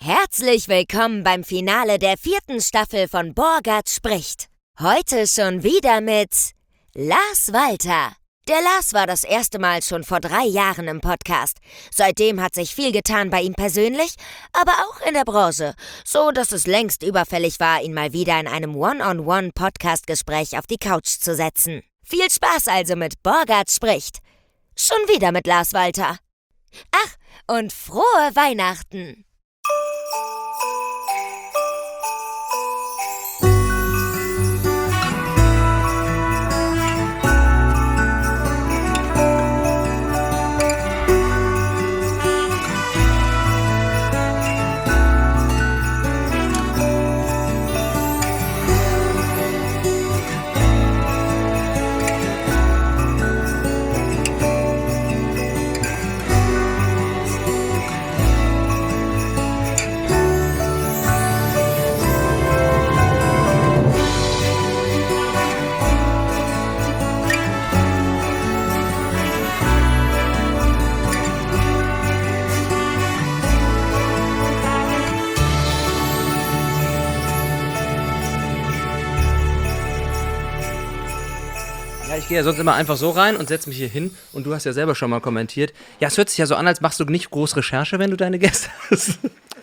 Herzlich willkommen beim Finale der 4. Staffel von Borgert spricht. Heute schon wieder mit Lars Walter. Der Lars war das erste Mal schon vor 3 Jahren im Podcast. Seitdem hat sich viel getan bei ihm persönlich, aber auch in der Branche, so dass es längst überfällig war, ihn mal wieder in einem One-on-One-Podcast-Gespräch auf die Couch zu setzen. Viel Spaß also mit Borgert spricht. Schon wieder mit Lars Walter. Ach, und frohe Weihnachten! Ich gehe ja sonst immer einfach so rein und setze mich hier hin und du hast ja selber schon mal kommentiert. Ja, es hört sich ja so an, als machst du nicht groß Recherche, wenn du deine Gäste hast.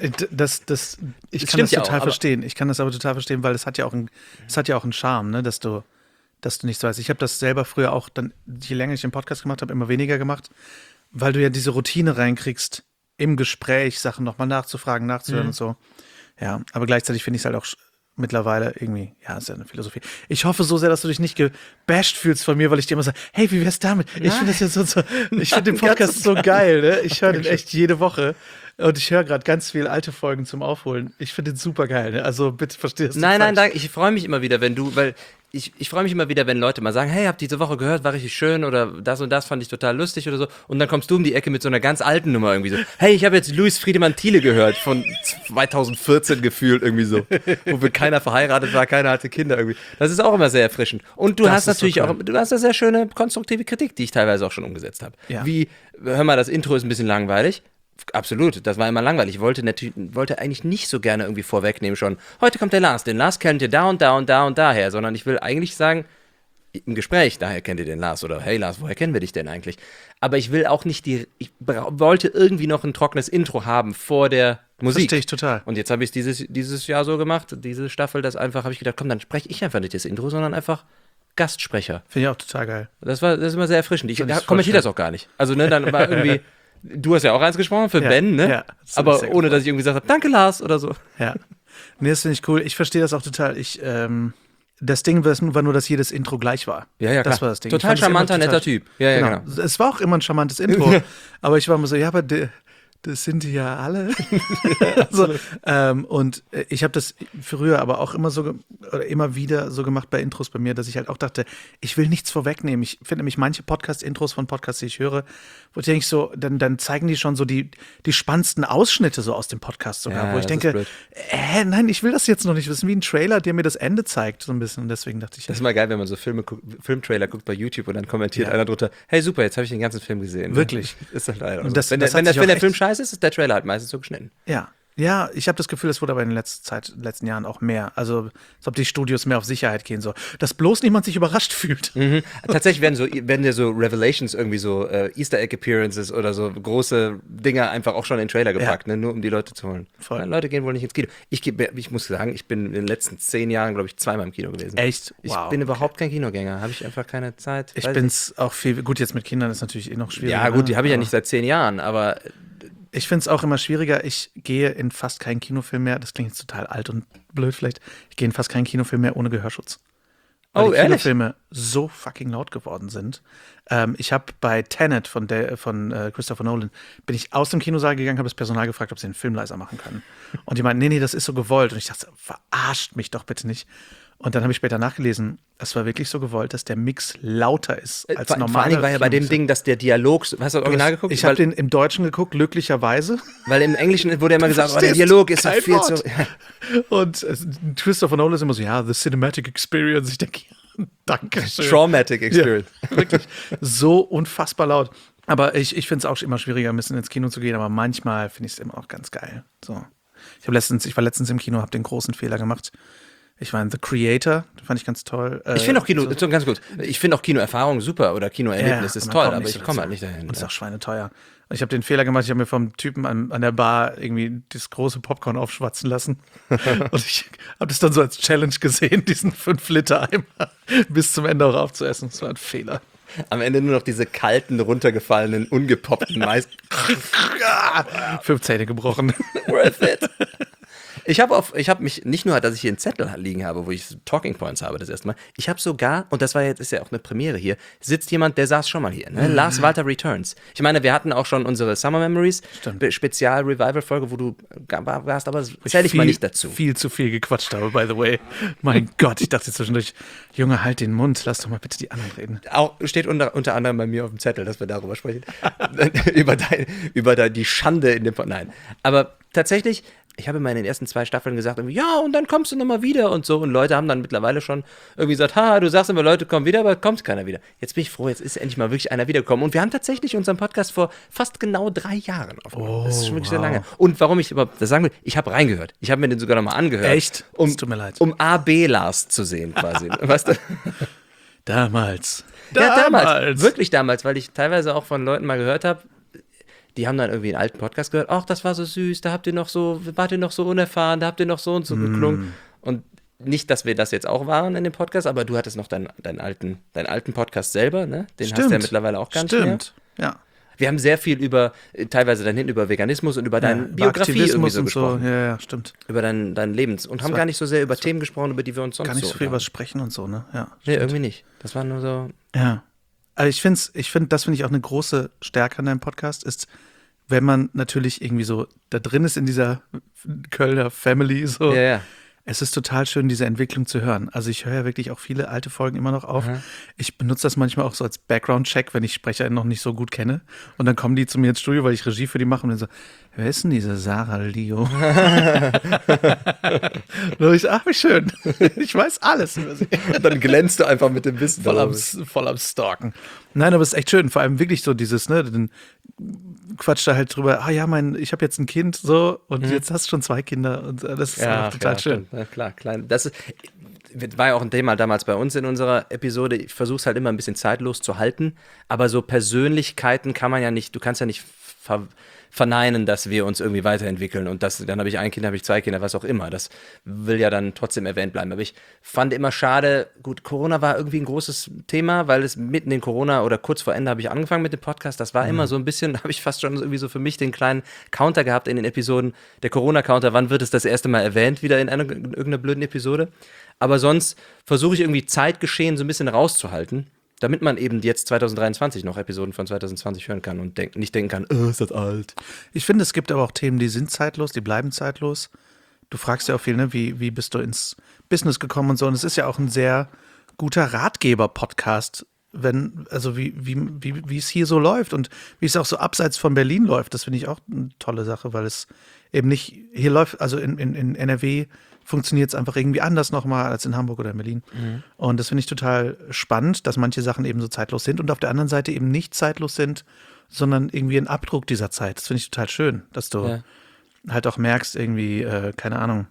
Ich kann das total verstehen. Ich kann das aber total verstehen, weil es hat ja auch einen Charme, ne, dass du nichts weißt. Ich habe das selber früher auch dann, je länger ich den Podcast gemacht habe, immer weniger gemacht, weil du ja diese Routine reinkriegst, im Gespräch Sachen nochmal nachzufragen, nachzuhören und so. Ja, aber gleichzeitig finde ich es halt auch mittlerweile irgendwie, ja, ist ja eine Philosophie. Ich hoffe so sehr, dass du dich nicht gebasht fühlst von mir, weil ich dir immer sage, hey, wie wär's damit? Ich finde das jetzt so, ich finde den Podcast so geil, ne? Ich höre den echt jede Woche und ich höre gerade ganz viele alte Folgen zum Aufholen. Ich finde den super geil, ne? Also bitte versteh das nicht falsch. Nein, danke. Ich freue mich immer wieder, ich freue mich immer wieder, wenn Leute mal sagen, hey, hab diese Woche gehört, war richtig schön oder das und das fand ich total lustig oder so. Und dann kommst du um die Ecke mit so einer ganz alten Nummer irgendwie so, hey, ich habe jetzt Louis Friedemann Thiele gehört, von 2014 gefühlt irgendwie so, wo keiner verheiratet war, keiner hatte Kinder irgendwie. Das ist auch immer sehr erfrischend. Und du hast natürlich auch, du hast eine sehr schöne konstruktive Kritik, die ich teilweise auch schon umgesetzt habe. Ja. Wie, hör mal, das Intro ist ein bisschen langweilig. Absolut, das war immer langweilig. Ich wollte eigentlich nicht so gerne irgendwie vorwegnehmen schon, heute kommt der Lars. Den Lars kennt ihr da und da und da und daher, sondern ich will eigentlich sagen, im Gespräch, daher kennt ihr den Lars oder hey Lars, woher kennen wir dich denn eigentlich? Aber ich will auch nicht wollte irgendwie noch ein trockenes Intro haben vor der Musik. Verstehe ich total. Und jetzt habe ich es dieses Jahr so gemacht, diese Staffel, das einfach, habe ich gedacht, komm, dann spreche ich einfach nicht das Intro, sondern einfach Gastsprecher. Finde ich auch total geil. Das ist immer sehr erfrischend. Ich kommentiere das auch gar nicht. Also, ne, dann war irgendwie. Du hast ja auch eins gesprochen für Ben, ne? Ja. Aber ohne, dass ich irgendwie gesagt habe, danke Lars oder so. Ja. Nee, das finde ich cool. Ich verstehe das auch total. Das Ding war nur, dass jedes Intro gleich war. Ja, klar. Das war das Ding. Total charmanter, netter Typ. Ja, genau. Es war auch immer ein charmantes Intro. Aber ich war immer so, ja, aber das sind die ja alle. Also, und ich habe das früher aber auch immer wieder so gemacht bei Intros bei mir, dass ich halt auch dachte, ich will nichts vorwegnehmen. Ich finde nämlich manche Podcast-Intros von Podcasts, die ich höre, wo ich denke so, dann zeigen die schon so die spannendsten Ausschnitte so aus dem Podcast sogar, wo ich denke, nein, ich will das jetzt noch nicht. Das ist wie ein Trailer, der mir das Ende zeigt, so ein bisschen. Und deswegen dachte ich. Das ist mal geil, wenn man so Filmtrailer guckt bei YouTube und dann kommentiert einer drunter, hey super, jetzt habe ich den ganzen Film gesehen. Wirklich. Ist doch leider. Und wenn der Film scheiße ist der Trailer halt meistens so geschnitten. Ja, ich habe das Gefühl, es wurde aber in den letzten Jahren auch mehr. Also, als ob die Studios mehr auf Sicherheit gehen, so. Dass bloß niemand sich überrascht fühlt. Mhm. Tatsächlich werden ja so Revelations irgendwie so Easter Egg Appearances oder so große Dinger einfach auch schon in den Trailer gepackt, ne, nur um die Leute zu holen. Voll. Ja, Leute gehen wohl nicht ins Kino. Ich muss sagen, ich bin in den letzten 10 Jahren, glaube ich, 2-mal im Kino gewesen. Echt? Wow. Ich bin überhaupt kein Kinogänger. Habe ich einfach keine Zeit. Ich bin's auch viel. Gut, jetzt mit Kindern ist natürlich noch schwieriger. Ja, gut, die habe ich ja nicht seit 10 Jahren, aber ich finde es auch immer schwieriger. Ich gehe in fast keinen Kinofilm mehr. Das klingt jetzt total alt und blöd vielleicht. Ich gehe in fast keinen Kinofilm mehr ohne Gehörschutz. Weil die Kinofilme so fucking laut geworden sind. Ich habe bei Tenet von Christopher Nolan, bin ich aus dem Kinosaal gegangen, habe das Personal gefragt, ob sie den Film leiser machen können. Und die meinten, nee, das ist so gewollt. Und ich dachte, verarscht mich doch bitte nicht. Und dann habe ich später nachgelesen, es war wirklich so gewollt, dass der Mix lauter ist als normal. Vor allem war ja bei dem Ding, dass der Dialog, hast du das Original geguckt? Ich habe den im Deutschen geguckt, glücklicherweise. Weil im Englischen wurde immer gesagt, der Dialog ist halt viel zu. Und Christopher Nolan ist immer so, ja, the cinematic experience. Ich denke, ja, danke schön. Traumatic experience. Ja, wirklich so unfassbar laut. Aber ich finde es auch immer schwieriger, ein bisschen ins Kino zu gehen, aber manchmal finde ich es immer auch ganz geil. So. Ich war letztens im Kino, habe den großen Fehler gemacht. Ich war in The Creator, den fand ich ganz toll. Ich finde auch ganz gut. Ich finde auch Kinoerfahrung super oder Kinoerlebnis ist toll, aber ich komme halt nicht dahin. Und ist auch schweineteuer. Ich habe den Fehler gemacht, ich habe mir vom Typen an der Bar irgendwie das große Popcorn aufschwatzen lassen. Und ich habe das dann so als Challenge gesehen, diesen 5-Liter-Eimer bis zum Ende auch aufzuessen. Das war ein Fehler. Am Ende nur noch diese kalten, runtergefallenen, ungepoppten Mais. 5 Zähne gebrochen. Worth it. Ich habe mich, nicht nur, dass ich hier einen Zettel liegen habe, wo ich Talking Points habe das erste Mal, ich habe sogar, und das ist ja auch eine Premiere hier, sitzt jemand, der saß schon mal hier, ne? Lars Walter Returns. Ich meine, wir hatten auch schon unsere Summer Memories, Spezial-Revival-Folge, wo du warst, aber zähle ich mal nicht dazu. Viel zu viel gequatscht habe, by the way. Mein Gott, ich dachte zwischendurch, Junge, halt den Mund, lass doch mal bitte die anderen reden. Auch steht unter anderem bei mir auf dem Zettel, dass wir darüber sprechen. über die Schande in dem Nein, aber tatsächlich, ich habe immer in den ersten 2 Staffeln gesagt, irgendwie, ja, und dann kommst du nochmal wieder und so. Und Leute haben dann mittlerweile schon irgendwie gesagt, du sagst immer, Leute kommen wieder, aber kommt keiner wieder. Jetzt bin ich froh, jetzt ist endlich mal wirklich einer wiedergekommen. Und wir haben tatsächlich unseren Podcast vor fast genau 3 Jahren aufgenommen. Das ist schon wirklich sehr lange. Und warum ich überhaupt das sagen will, ich habe reingehört. Ich habe mir den sogar nochmal angehört. Echt? Es tut mir leid. Um A-B Lars zu sehen quasi. Weißt du? Damals. Ja, damals. Wirklich damals, weil ich teilweise auch von Leuten mal gehört habe, die haben dann irgendwie einen alten Podcast gehört, ach, das war so süß, da wart ihr noch so unerfahren, da habt ihr noch so und so geklungen. Und nicht, dass wir das jetzt auch waren in dem Podcast, aber du hattest noch deinen alten Podcast selber, ne? Den hast du ja mittlerweile auch ganz mehr. Ja. Wir haben sehr viel teilweise dann hinten über Veganismus und über deine Biografie irgendwie so gesprochen. So. Ja, stimmt. Über dein Lebens. Und haben gar nicht so sehr über Themen gesprochen, über die wir uns sonst gar nicht so viel über Sprechen und so, ne? Ja. Nee, irgendwie nicht. Das war nur so. Ja. Also das finde ich auch eine große Stärke an deinem Podcast, ist, wenn man natürlich irgendwie so da drin ist in dieser Kölner Family, so. Ja. Es ist total schön, diese Entwicklung zu hören. Also ich höre ja wirklich auch viele alte Folgen immer noch auf. Ich benutze das manchmal auch so als Background-Check, wenn ich Sprecher noch nicht so gut kenne. Und dann kommen die zu mir ins Studio, weil ich Regie für die mache und dann so, wer ist denn diese Sarah Leo? Und ich, ach, wie schön. Ich weiß alles über sie. Dann glänzt du einfach mit dem Wissen. Voll am Stalken. Nein, aber es ist echt schön. Vor allem wirklich so dieses, ne, dann quatscht da halt drüber, ich habe jetzt ein Kind, so, und jetzt hast du schon 2 Kinder. Und das ist einfach total schön. Ja, klar, klein. Das war ja auch ein Thema damals bei uns in unserer Episode. Ich versuche es halt immer ein bisschen zeitlos zu halten, aber so Persönlichkeiten kann man ja nicht, du kannst ja nicht verneinen, dass wir uns irgendwie weiterentwickeln und dann habe ich ein Kind, habe ich 2 Kinder, was auch immer. Das will ja dann trotzdem erwähnt bleiben. Aber ich fand immer schade, gut, Corona war irgendwie ein großes Thema, weil es mitten in Corona oder kurz vor Ende habe ich angefangen mit dem Podcast. Das war immer so ein bisschen, da habe ich fast schon irgendwie so für mich den kleinen Counter gehabt in den Episoden, der Corona-Counter, wann wird es das erste Mal erwähnt, wieder in irgendeiner blöden Episode. Aber sonst versuche ich irgendwie Zeitgeschehen so ein bisschen rauszuhalten, damit man eben jetzt 2023 noch Episoden von 2020 hören kann und nicht denken kann, ist das alt. Ich finde, es gibt aber auch Themen, die sind zeitlos, die bleiben zeitlos. Du fragst ja auch viel, ne, wie bist du ins Business gekommen und so. Und es ist ja auch ein sehr guter Ratgeber-Podcast, wie es hier so läuft und wie es auch so abseits von Berlin läuft. Das finde ich auch eine tolle Sache, weil es eben nicht hier läuft, also in NRW funktioniert es einfach irgendwie anders nochmal als in Hamburg oder in Berlin. Und das finde ich total spannend, dass manche Sachen eben so zeitlos sind und auf der anderen Seite eben nicht zeitlos sind, sondern irgendwie ein Abdruck dieser Zeit. Das finde ich total schön, dass du halt auch merkst irgendwie, keine Ahnung,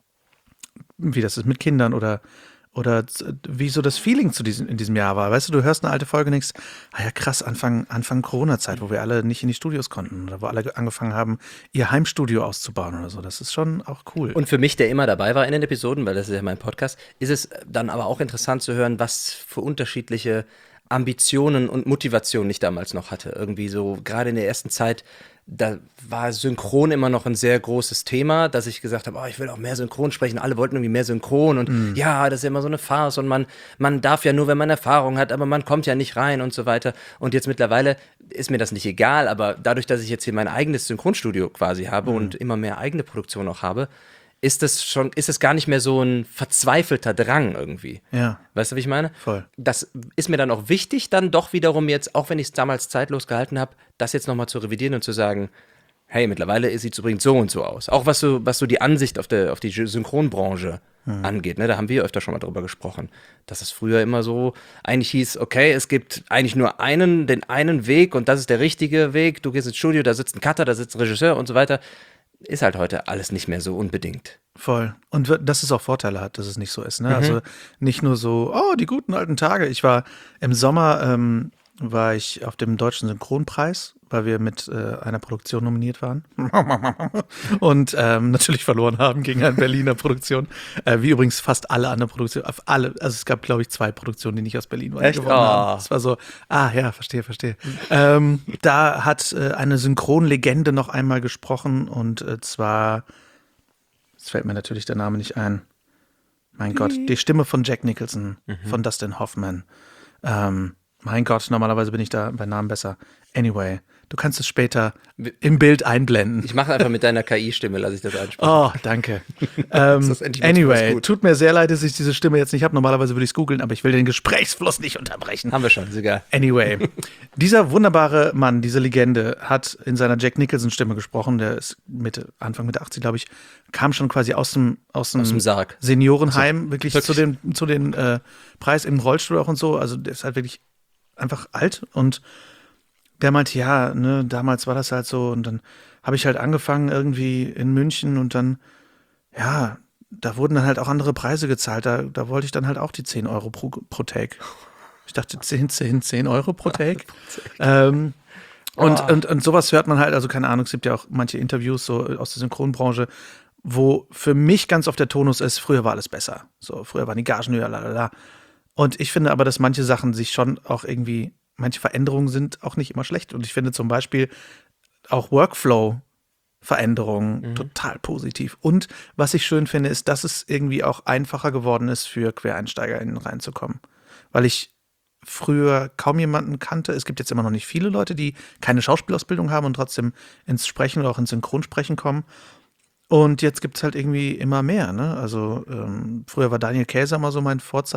wie das ist mit Kindern oder wie so das Feeling in diesem Jahr war. Weißt du, du hörst eine alte Folge und denkst, ja krass, Anfang Corona-Zeit, wo wir alle nicht in die Studios konnten oder wo alle angefangen haben, ihr Heimstudio auszubauen oder so. Das ist schon auch cool. Und für mich, der immer dabei war in den Episoden, weil das ist ja mein Podcast, ist es dann aber auch interessant zu hören, was für unterschiedliche Ambitionen und Motivationen ich damals noch hatte. Irgendwie so, gerade in der ersten Zeit, da war Synchron immer noch ein sehr großes Thema, dass ich gesagt habe, ich will auch mehr Synchron sprechen. Alle wollten irgendwie mehr Synchron und ja, das ist ja immer so eine Farce und man darf ja nur, wenn man Erfahrung hat, aber man kommt ja nicht rein und so weiter. Und jetzt mittlerweile ist mir das nicht egal, aber dadurch, dass ich jetzt hier mein eigenes Synchronstudio quasi habe und immer mehr eigene Produktion auch habe, ist es gar nicht mehr so ein verzweifelter Drang irgendwie. Ja. Weißt du, wie ich meine? Voll. Das ist mir dann auch wichtig, dann doch wiederum jetzt, auch wenn ich es damals zeitlos gehalten habe, das jetzt nochmal zu revidieren und zu sagen, hey, mittlerweile sieht es übrigens so und so aus. Auch was so die Ansicht auf die Synchronbranche angeht, ne? Da haben wir öfter schon mal drüber gesprochen, dass es früher immer so eigentlich hieß, okay, es gibt eigentlich nur den einen Weg und das ist der richtige Weg. Du gehst ins Studio, da sitzt ein Cutter, da sitzt ein Regisseur und so weiter. ist halt heute alles nicht mehr so unbedingt. Voll. Und dass es auch Vorteile hat, dass es nicht so ist. Ne? Also nicht nur so, die guten alten Tage. Ich war im Sommer, war ich auf dem Deutschen Synchronpreis, weil wir mit einer Produktion nominiert waren. Und natürlich verloren haben gegen eine Berliner Produktion. Wie übrigens fast alle anderen Produktionen. Also es gab, glaube ich, 2 Produktionen, die nicht aus Berlin waren. Echt? Gewonnen haben. Es war so, ja, verstehe. Da hat eine Synchronlegende noch einmal gesprochen und zwar, jetzt fällt mir natürlich der Name nicht ein. Mein Gott, die Stimme von Jack Nicholson, von Dustin Hoffman. Mein Gott, normalerweise bin ich da bei Namen besser. Anyway, du kannst es später im Bild einblenden. Ich mache einfach mit deiner KI-Stimme, lasse ich das ansprechen. Oh, danke. Anyway, tut mir sehr leid, dass ich diese Stimme jetzt nicht habe. Normalerweise würde ich es googeln, aber ich will den Gesprächsfluss nicht unterbrechen. Haben wir schon, ist egal. Anyway, dieser wunderbare Mann, diese Legende, hat in seiner Jack Nicholson-Stimme gesprochen. Der ist Anfang Mitte 80, glaube ich, kam schon quasi aus dem Sarg. Seniorenheim, wirklich zu den Preis im Rollstuhl auch und so. Also der ist halt wirklich einfach alt und der meinte, ja, ne, damals war das halt so und dann habe ich halt angefangen irgendwie in München und dann, ja, da wurden dann halt auch andere Preise gezahlt, da wollte ich dann halt auch die 10 Euro pro Take. Ich dachte, 10 Euro pro Take? Und sowas hört man halt, also keine Ahnung, es gibt ja auch manche Interviews so aus der Synchronbranche, wo für mich ganz oft der Tonus ist, früher war alles besser. So, früher waren die Gagen höher, lalala. Und ich finde aber, dass manche Sachen sich schon auch irgendwie, manche Veränderungen sind auch nicht immer schlecht. Und ich finde zum Beispiel auch Workflow-Veränderungen total positiv. Und was ich schön finde, ist, dass es irgendwie auch einfacher geworden ist, für QuereinsteigerInnen reinzukommen. Weil ich früher kaum jemanden kannte. Es gibt jetzt immer noch nicht viele Leute, die keine Schauspielausbildung haben und trotzdem ins Sprechen oder auch ins Synchronsprechen kommen. Und jetzt gibt es halt irgendwie immer mehr, ne? Also früher war Daniel Käser mal so mein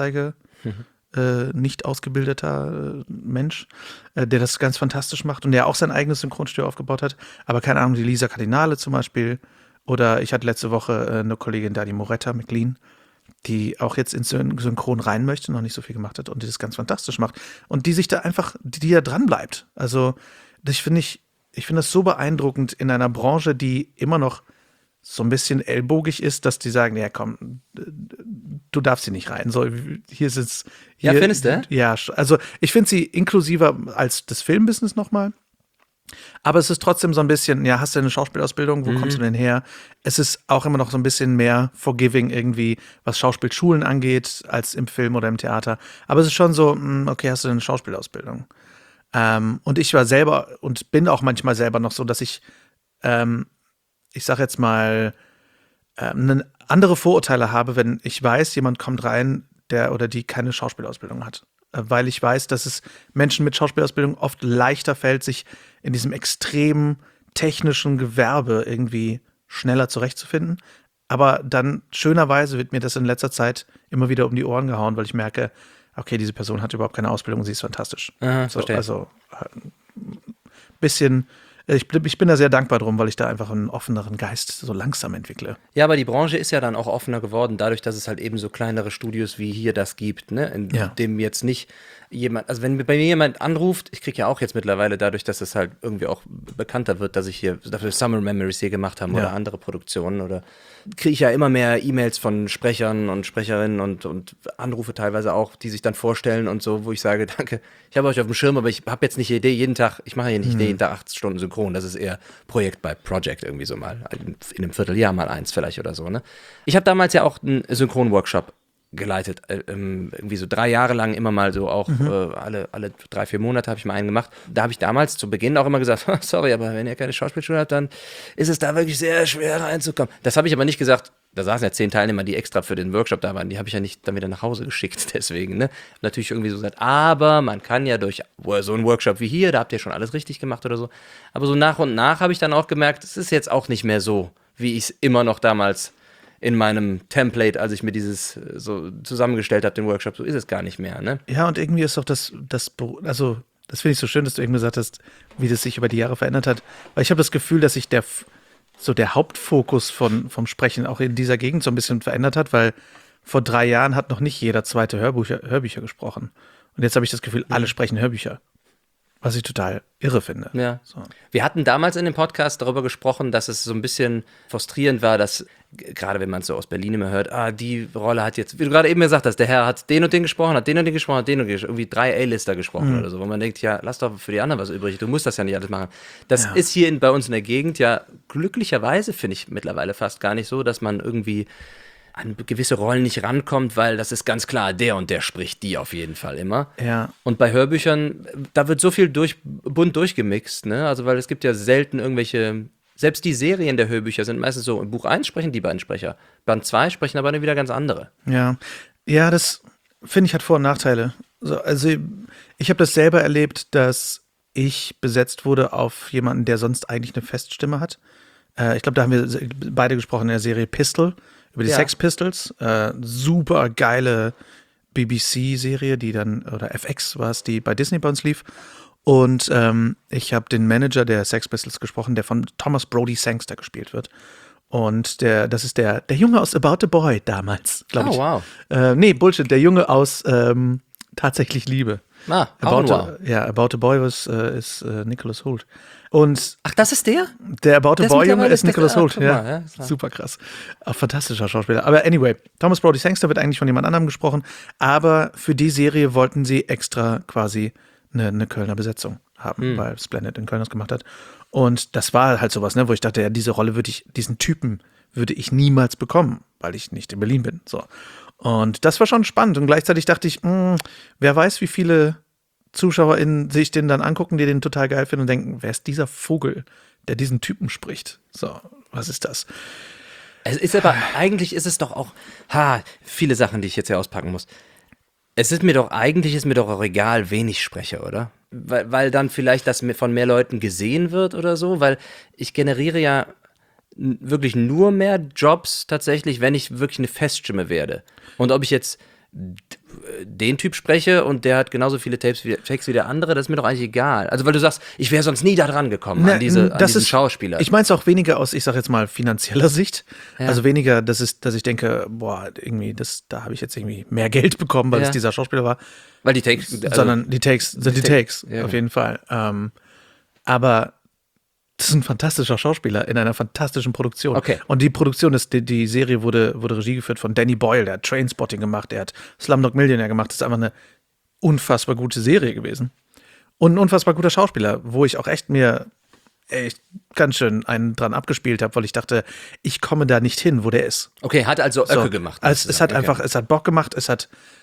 nicht ausgebildeter Mensch, der das ganz fantastisch macht und der auch sein eigenes Synchronstudio aufgebaut hat. Aber keine Ahnung, die Lisa Cardinale zum Beispiel. Oder ich hatte letzte Woche eine Kollegin, Dani Moretta McLean, die auch jetzt ins Synchron rein möchte, noch nicht so viel gemacht hat und die das ganz fantastisch macht. Und die sich da einfach, die da dran bleibt. Also ich finde das so beeindruckend in einer Branche, die immer noch so ein bisschen ellbogig ist, dass die sagen, ja komm, du darfst hier nicht rein. So, hier ist es. Ja, findest du? Ja, also ich finde sie inklusiver als das Filmbusiness nochmal. Aber es ist trotzdem so ein bisschen, ja, hast du eine Schauspielausbildung, wo kommst du denn her? Es ist auch immer noch so ein bisschen mehr forgiving irgendwie, was Schauspielschulen angeht, als im Film oder im Theater. Aber es ist schon so, okay, hast du eine Schauspielausbildung? Und ich war selber und bin auch manchmal selber noch so, dass ich sag jetzt mal, andere Vorurteile habe, wenn ich weiß, jemand kommt rein, der oder die keine Schauspielausbildung hat. Weil ich weiß, dass es Menschen mit Schauspielausbildung oft leichter fällt, sich in diesem extrem technischen Gewerbe irgendwie schneller zurechtzufinden. Aber dann schönerweise wird mir das in letzter Zeit immer wieder um die Ohren gehauen, weil ich merke, okay, diese Person hat überhaupt keine Ausbildung, sie ist fantastisch. Aha, so, also ein bisschen. Ich bin da sehr dankbar drum, weil ich da einfach einen offeneren Geist so langsam entwickle. Ja, aber die Branche ist ja dann auch offener geworden, dadurch, dass es halt eben so kleinere Studios wie hier das gibt, ne? In dem jetzt nicht jemand, also wenn bei mir jemand anruft, ich kriege ja auch jetzt mittlerweile dadurch, dass es halt irgendwie auch bekannter wird, dass ich hier dafür Summer Memories hier gemacht habe oder andere Produktionen oder kriege ich ja immer mehr E-Mails von Sprechern und Sprecherinnen und Anrufe teilweise auch, die sich dann vorstellen und so, wo ich sage, danke, ich habe euch auf dem Schirm, aber ich habe jetzt nicht die Idee, ich mache hier nicht jeden Tag 8 Stunden Synchron, das ist eher Projekt bei Project irgendwie so mal, in einem Vierteljahr mal eins vielleicht oder so, ne? Ich habe damals ja auch einen Synchron-Workshop geleitet, irgendwie so 3 Jahre lang immer mal so auch alle 3-4 Monate habe ich mal einen gemacht. Da habe ich damals zu Beginn auch immer gesagt, sorry, aber wenn ihr keine Schauspielschule habt, dann ist es da wirklich sehr schwer reinzukommen. Das habe ich aber nicht gesagt, da saßen ja 10 Teilnehmer, die extra für den Workshop da waren, die habe ich ja nicht dann wieder nach Hause geschickt, deswegen, ne? Natürlich irgendwie so gesagt, aber man kann ja durch so einen Workshop wie hier, da habt ihr schon alles richtig gemacht oder so, aber so nach und nach habe ich dann auch gemerkt, es ist jetzt auch nicht mehr so, wie ich es immer noch damals in meinem Template, als ich mir dieses so zusammengestellt habe, den Workshop, so ist es gar nicht mehr, ne? Ja, und irgendwie ist doch also das finde ich so schön, dass du eben gesagt hast, wie das sich über die Jahre verändert hat, weil ich habe das Gefühl, dass sich der Hauptfokus vom Sprechen auch in dieser Gegend so ein bisschen verändert hat, weil vor 3 Jahren hat noch nicht jeder zweite Hörbücher gesprochen. Und jetzt habe ich das Gefühl, alle sprechen Hörbücher. Was ich total irre finde. Ja. So. Wir hatten damals in dem Podcast darüber gesprochen, dass es so ein bisschen frustrierend war, dass, gerade wenn man es so aus Berlin immer hört, die Rolle hat jetzt, wie du gerade eben gesagt hast, der Herr hat den und den gesprochen, hat den und den gesprochen, hat den und den gesprochen, irgendwie 3 A-Lister gesprochen oder so, wo man denkt, ja, lass doch für die anderen was übrig, du musst das ja nicht alles machen. Das ist hier bei uns in der Gegend ja glücklicherweise, finde ich mittlerweile fast gar nicht so, dass man irgendwie an gewisse Rollen nicht rankommt, weil das ist ganz klar, der und der spricht die auf jeden Fall immer. Ja. Und bei Hörbüchern, da wird so viel bunt durchgemixt, ne? Also, weil es gibt ja selten irgendwelche, selbst die Serien der Hörbücher sind meistens so, im Buch 1 sprechen die beiden Sprecher, Band 2 sprechen aber dann wieder ganz andere. Ja, das finde ich hat Vor- und Nachteile. Also ich habe das selber erlebt, dass ich besetzt wurde auf jemanden, der sonst eigentlich eine Feststimme hat. Ich glaube, da haben wir beide gesprochen in der Serie Pistol, über die Sex Pistols. Super geile BBC-Serie, die dann, oder FX war es, die bei Disney bei uns lief. Und ich habe den Manager der Sex Pistols gesprochen, der von Thomas Brodie Sangster gespielt wird. Und das ist der Junge aus About a Boy damals, glaube ich. Oh, wow. Nee, Bullshit, der Junge aus Tatsächlich Liebe. Wow. About a Boy ist Nicholas Hoult. Und Ach, das ist der? Der About a Boy-Junge ist Nicholas Hoult. Ja, super krass. Auch fantastischer Schauspieler. Aber anyway, Thomas Brodie Sangster wird eigentlich von jemand anderem gesprochen, aber für die Serie wollten sie extra quasi eine Kölner Besetzung haben, weil Splendid in Köln das gemacht hat. Und das war halt sowas, ne, wo ich dachte, ja, diesen Typen würde ich niemals bekommen, weil ich nicht in Berlin bin. So. Und das war schon spannend. Und gleichzeitig dachte ich, wer weiß, wie viele ZuschauerInnen sich den dann angucken, die den total geil finden und denken, wer ist dieser Vogel, der diesen Typen spricht? So, was ist das? Es ist aber, eigentlich ist es doch auch, viele Sachen, die ich jetzt hier auspacken muss. Es ist mir doch auch egal, wen ich spreche, oder? Weil dann vielleicht das von mehr Leuten gesehen wird oder so, weil ich generiere ja wirklich nur mehr Jobs tatsächlich, wenn ich wirklich eine Feststimme werde. Und ob ich jetzt den Typ spreche und der hat genauso viele Takes wie der andere, das ist mir doch eigentlich egal. Also weil du sagst, ich wäre sonst nie da dran gekommen an diesen Schauspieler. Ich meine es auch weniger aus, ich sag jetzt mal, finanzieller Sicht. Ja. Also weniger, dass ich denke, irgendwie, da habe ich jetzt irgendwie mehr Geld bekommen, weil es dieser Schauspieler war. Weil die Takes... sondern die Takes sind die Takes, auf jeden Fall. Aber das ist ein fantastischer Schauspieler in einer fantastischen Produktion. Okay. Und die Produktion, die Serie wurde Regie geführt von Danny Boyle, der hat Trainspotting gemacht, der hat Slumdog Millionaire gemacht. Das ist einfach eine unfassbar gute Serie gewesen. Und ein unfassbar guter Schauspieler, wo ich auch echt ganz schön einen dran abgespielt habe, weil ich dachte, ich komme da nicht hin, wo der ist. Okay, hat also Öcke gemacht. Es hat Bock gemacht, es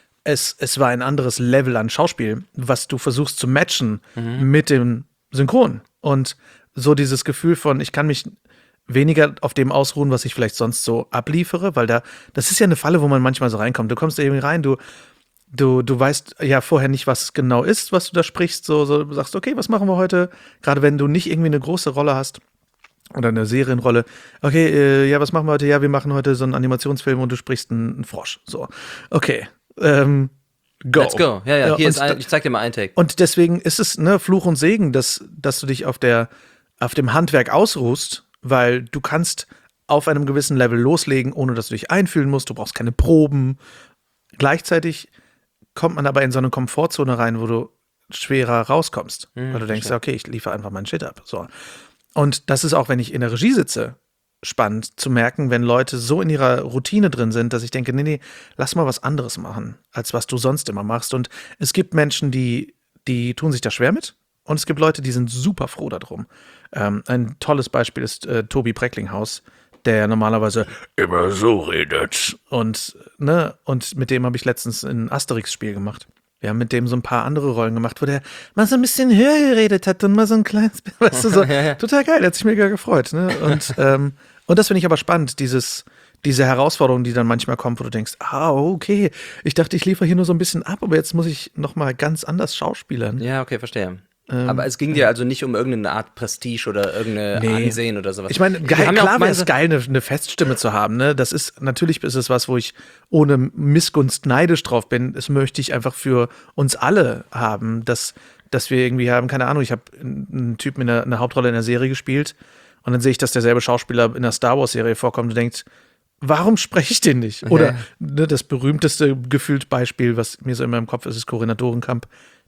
war ein anderes Level an Schauspiel, was du versuchst zu matchen mit dem Synchron. Und so dieses Gefühl von, ich kann mich weniger auf dem ausruhen, was ich vielleicht sonst so abliefere, weil das ist ja eine Falle, wo man manchmal so reinkommt. Du kommst da irgendwie rein, du weißt ja vorher nicht, was es genau ist, was du da sprichst, so sagst, okay, was machen wir heute? Gerade wenn du nicht irgendwie eine große Rolle hast oder eine Serienrolle. Okay, was machen wir heute? Ja, wir machen heute so einen Animationsfilm und du sprichst einen Frosch. So, okay, go. Let's go. Ja, ich zeig dir mal einen Take. Und deswegen ist es Fluch und Segen, dass du dich auf dem Handwerk ausruhst, weil du kannst auf einem gewissen Level loslegen, ohne dass du dich einfühlen musst. Du brauchst keine Proben. Gleichzeitig kommt man aber in so eine Komfortzone rein, wo du schwerer rauskommst. Weil du denkst, okay, ich liefere einfach meinen Shit ab. So. Und das ist auch, wenn ich in der Regie sitze, spannend zu merken, wenn Leute so in ihrer Routine drin sind, dass ich denke, nee, lass mal was anderes machen, als was du sonst immer machst. Und es gibt Menschen, die tun sich da schwer mit. Und es gibt Leute, die sind super froh darum. Ein tolles Beispiel ist Tobi Brecklinghaus, der normalerweise immer so redet. Und mit dem habe ich letztens ein Asterix-Spiel gemacht. Wir haben mit dem so ein paar andere Rollen gemacht, wo der mal so ein bisschen höher geredet hat und mal so ein kleines, weißt du, so total geil, der hat sich mega gefreut. Ne? Und das finde ich aber spannend, diese Herausforderung, die dann manchmal kommt, wo du denkst, okay, ich dachte, ich liefere hier nur so ein bisschen ab, aber jetzt muss ich nochmal ganz anders schauspielern. Ja, okay, verstehe. Aber es ging dir also nicht um irgendeine Art Prestige oder irgendeine Ansehen oder sowas. Ich meine, klar wäre es geil, eine Feststimme zu haben. Ne? Natürlich ist es was, wo ich ohne Missgunst neidisch drauf bin. Das möchte ich einfach für uns alle haben, dass wir irgendwie haben, keine Ahnung, ich habe einen Typen in einer Hauptrolle in der Serie gespielt und dann sehe ich, dass derselbe Schauspieler in der Star Wars Serie vorkommt und denkt, warum spreche ich den nicht? Oder das berühmteste gefühlt Beispiel, was mir so in meinem Kopf ist Corinna Dorenkamp,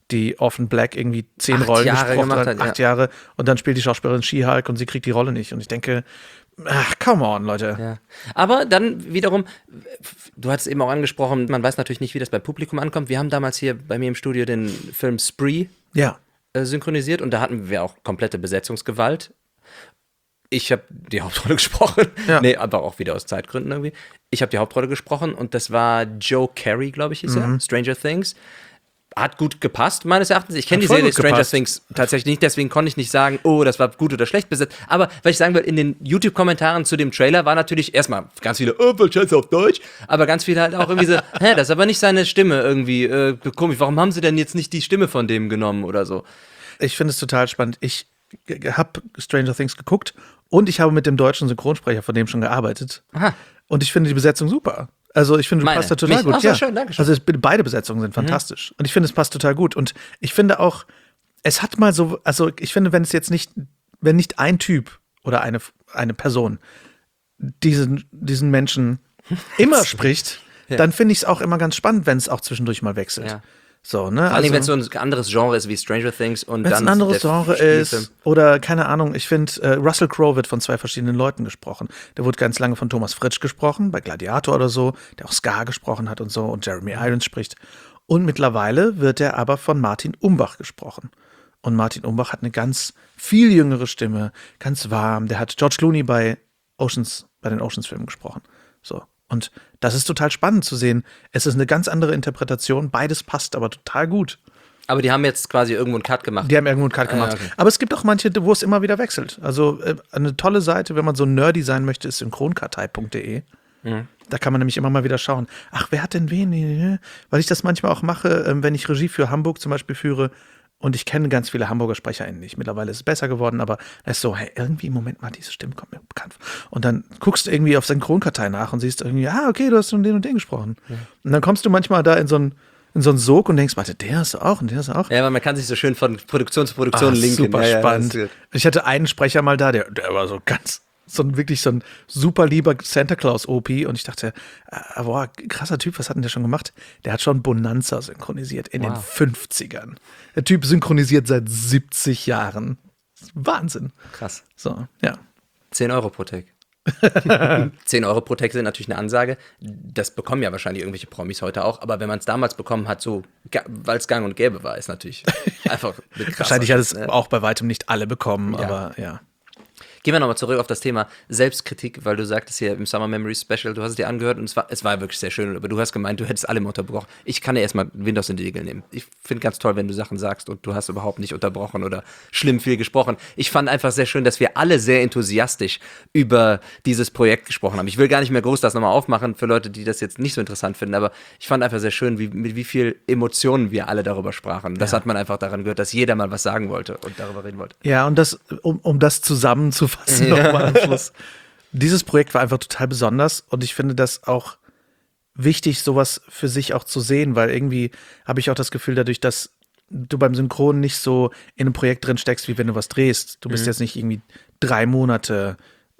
die Orphan Black irgendwie 10 8 Rollen Jahre gesprochen gemacht hat, hat, 8 Jahre, und dann spielt die Schauspielerin She-Hulk und sie kriegt die Rolle nicht. Und ich denke, ach, come on, Leute. Ja. Aber dann wiederum, du hattest eben auch angesprochen, man weiß natürlich nicht, wie das beim Publikum ankommt. Wir haben damals hier bei mir im Studio den Film Spree synchronisiert und da hatten wir auch komplette Besetzungsgewalt. Ich habe die Hauptrolle gesprochen. Ja. Nee, aber auch wieder aus Zeitgründen irgendwie. Ich habe die Hauptrolle gesprochen und das war Joe Carey, glaube ich, hieß er. Stranger Things. Hat gut gepasst, meines Erachtens. Ich kenne die Serie Stranger Things tatsächlich nicht, deswegen konnte ich nicht sagen, oh, das war gut oder schlecht besetzt. Aber, weil ich sagen will, in den YouTube-Kommentaren zu dem Trailer war natürlich erstmal ganz viele, Scheiße auf Deutsch, aber ganz viele halt auch irgendwie so, das ist aber nicht seine Stimme irgendwie, komisch, warum haben sie denn jetzt nicht die Stimme von dem genommen oder so? Ich finde es total spannend. Ich habe Stranger Things geguckt und ich habe mit dem deutschen Synchronsprecher von dem schon gearbeitet. Aha. Und ich finde die Besetzung super. Also ich finde, du passt da total gut. Ja. Schön, danke schön. Also beide Besetzungen sind fantastisch. Und ich finde, es passt total gut. Und ich finde auch, es hat mal so, also ich finde, wenn nicht ein Typ oder eine Person diesen Menschen immer spricht, dann finde ich es auch immer ganz spannend, wenn es auch zwischendurch mal wechselt. Ja. So, ne? Vor allem, wenn es so ein anderes Genre ist wie Stranger Things und wenn es dann ein anderes Genre ist oder keine Ahnung, ich finde, Russell Crowe wird von 2 verschiedenen Leuten gesprochen. Der wurde ganz lange von Thomas Fritsch gesprochen, bei Gladiator oder so, der auch Scar gesprochen hat und so und Jeremy Irons spricht. Und mittlerweile wird er aber von Martin Umbach gesprochen. Und Martin Umbach hat eine ganz viel jüngere Stimme, ganz warm. Der hat George Clooney bei den Oceans-Filmen gesprochen. So. Und das ist total spannend zu sehen. Es ist eine ganz andere Interpretation. Beides passt aber total gut. Aber die haben jetzt quasi irgendwo einen Cut gemacht. Die haben irgendwo einen Cut gemacht. Okay. Aber es gibt auch manche, wo es immer wieder wechselt. Also eine tolle Seite, wenn man so nerdy sein möchte, ist synchronkartei.de. Da kann man nämlich immer mal wieder schauen. Ach, wer hat denn wen? Weil ich das manchmal auch mache, wenn ich Regie für Hamburg zum Beispiel führe. Und ich kenne ganz viele Hamburger SprecherInnen nicht. Mittlerweile ist es besser geworden, aber es ist so, hey, irgendwie, Moment mal, diese Stimme kommt mir bekannt vor. Und dann guckst du irgendwie auf Synchronkartei nach und siehst irgendwie, okay, du hast von den und den gesprochen. Ja. Und dann kommst du manchmal da in so einen Sog und denkst, warte, der ist auch und der ist auch. Ja, aber man kann sich so schön von Produktion zu Produktion linken. Super spannend. Ich hatte einen Sprecher mal da, der war so wirklich so ein super lieber Santa Claus OP und ich dachte, boah, krasser Typ, was hat denn der schon gemacht? Der hat schon Bonanza synchronisiert in den 50ern. Der Typ synchronisiert seit 70 Jahren. Wahnsinn. Krass. So, ja. 10 Euro pro Tag. 10 Euro pro Tag sind natürlich eine Ansage. Das bekommen ja wahrscheinlich irgendwelche Promis heute auch. Aber wenn man es damals bekommen hat, so, weil es gang und gäbe war, ist natürlich einfach krass. Wahrscheinlich hat es auch bei weitem nicht alle bekommen, aber ja. Gehen wir nochmal zurück auf das Thema Selbstkritik, weil du sagtest hier im Summer Memory Special, du hast es dir angehört und es war wirklich sehr schön, aber du hast gemeint, du hättest alle mal unterbrochen. Ich kann ja erstmal Windows in die Nägel nehmen. Ich finde ganz toll, wenn du Sachen sagst und du hast überhaupt nicht unterbrochen oder schlimm viel gesprochen. Ich fand einfach sehr schön, dass wir alle sehr enthusiastisch über dieses Projekt gesprochen haben. Ich will gar nicht mehr groß das nochmal aufmachen für Leute, die das jetzt nicht so interessant finden, aber ich fand einfach sehr schön, mit wie viel Emotionen wir alle darüber sprachen. Das hat man einfach daran gehört, dass jeder mal was sagen wollte und darüber reden wollte. Ja, und das, um das zusammenzufassen, nochmal am Schluss. Dieses Projekt war einfach total besonders und ich finde das auch wichtig, sowas für sich auch zu sehen, weil irgendwie habe ich auch das Gefühl, dadurch, dass du beim Synchron nicht so in einem Projekt drin steckst, wie wenn du was drehst. Du bist jetzt nicht irgendwie 3 Monate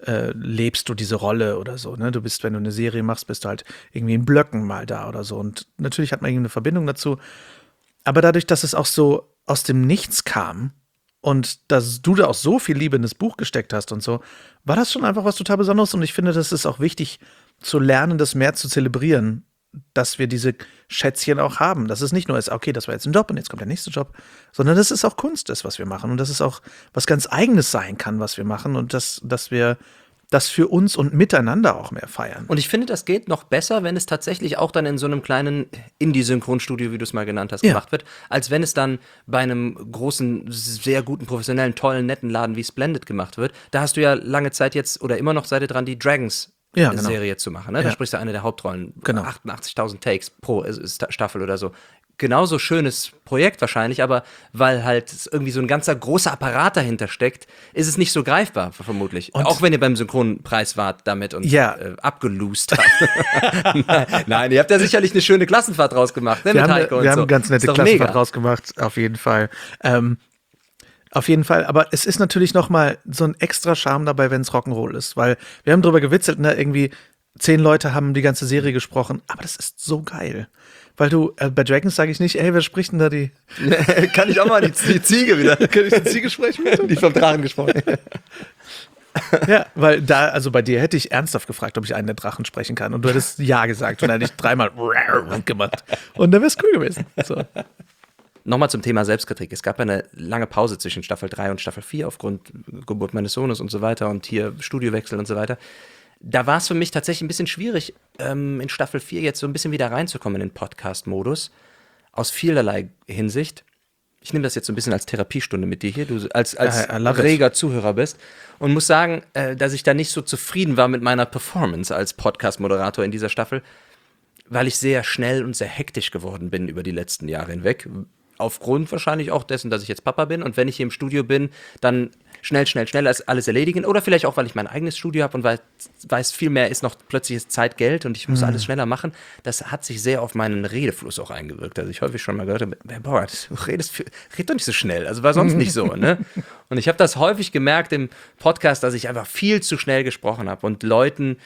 lebst du diese Rolle oder so, ne? Du bist, wenn du eine Serie machst, bist du halt irgendwie in Blöcken mal da oder so und natürlich hat man irgendwie eine Verbindung dazu, aber dadurch, dass es auch so aus dem Nichts kam und dass du da auch so viel Liebe in das Buch gesteckt hast und so, war das schon einfach was total Besonderes. Und ich finde, das ist auch wichtig zu lernen, das mehr zu zelebrieren, dass wir diese Schätzchen auch haben. Dass es nicht nur ist, okay, das war jetzt ein Job und jetzt kommt der nächste Job, sondern dass es auch Kunst ist, was wir machen. Und dass es auch was ganz Eigenes sein kann, was wir machen. Und dass wir das für uns und miteinander auch mehr feiern. Und ich finde, das geht noch besser, wenn es tatsächlich auch dann in so einem kleinen Indie-Synchronstudio, wie du es mal genannt hast, gemacht wird, als wenn es dann bei einem großen, sehr guten, professionellen, tollen, netten Laden wie Splendid gemacht wird. Da hast du ja lange Zeit jetzt, oder immer noch seid ihr dran, die Dragons-Serie zu machen. Ne? Da sprichst du eine der Hauptrollen. 88.000 Takes pro Staffel oder so. Genauso schönes Projekt wahrscheinlich, aber weil halt irgendwie so ein ganzer großer Apparat dahinter steckt, ist es nicht so greifbar, vermutlich. Und auch wenn ihr beim Synchronpreis wart damit und abgelost habt. Nein, ihr habt ja sicherlich eine schöne Klassenfahrt draus gemacht, ne, wir haben eine ganz nette Klassenfahrt draus gemacht, auf jeden Fall. Auf jeden Fall, aber es ist natürlich noch mal so ein extra Charme dabei, wenn es Rock'n'Roll ist, weil wir haben drüber gewitzelt, ne, irgendwie 10 Leute haben die ganze Serie gesprochen, aber das ist so geil. Weil bei Dragons sage ich nicht, ey, wer spricht denn da die? Kann ich auch mal die Ziege wieder? Kann ich die Ziege sprechen? Die vom Drachen gesprochen. Ja, weil bei dir hätte ich ernsthaft gefragt, ob ich einen der Drachen sprechen kann. Und du hättest ja gesagt und dann hätte ich dreimal gemacht. Und dann wäre es cool gewesen. So. Nochmal zum Thema Selbstkritik. Es gab eine lange Pause zwischen Staffel 3 und Staffel 4 aufgrund Geburt meines Sohnes und so weiter und hier Studiowechsel und so weiter. Da war es für mich tatsächlich ein bisschen schwierig, in Staffel 4 jetzt so ein bisschen wieder reinzukommen in den Podcast-Modus. Aus vielerlei Hinsicht. Ich nehme das jetzt so ein bisschen als Therapiestunde mit dir hier, du als reger Zuhörer bist. Und muss sagen, dass ich da nicht so zufrieden war mit meiner Performance als Podcast-Moderator in dieser Staffel, weil ich sehr schnell und sehr hektisch geworden bin über die letzten Jahre hinweg. Aufgrund wahrscheinlich auch dessen, dass ich jetzt Papa bin und wenn ich hier im Studio bin, dann schnell alles erledigen oder vielleicht auch, weil ich mein eigenes Studio habe und weiß viel mehr ist noch plötzlich Zeit, Geld und ich muss alles schneller machen. Das hat sich sehr auf meinen Redefluss auch eingewirkt. Also ich häufig schon mal gehört habe, boah, red doch nicht so schnell, also war sonst nicht so, ne? Und ich habe das häufig gemerkt im Podcast, dass ich einfach viel zu schnell gesprochen habe und Leuten,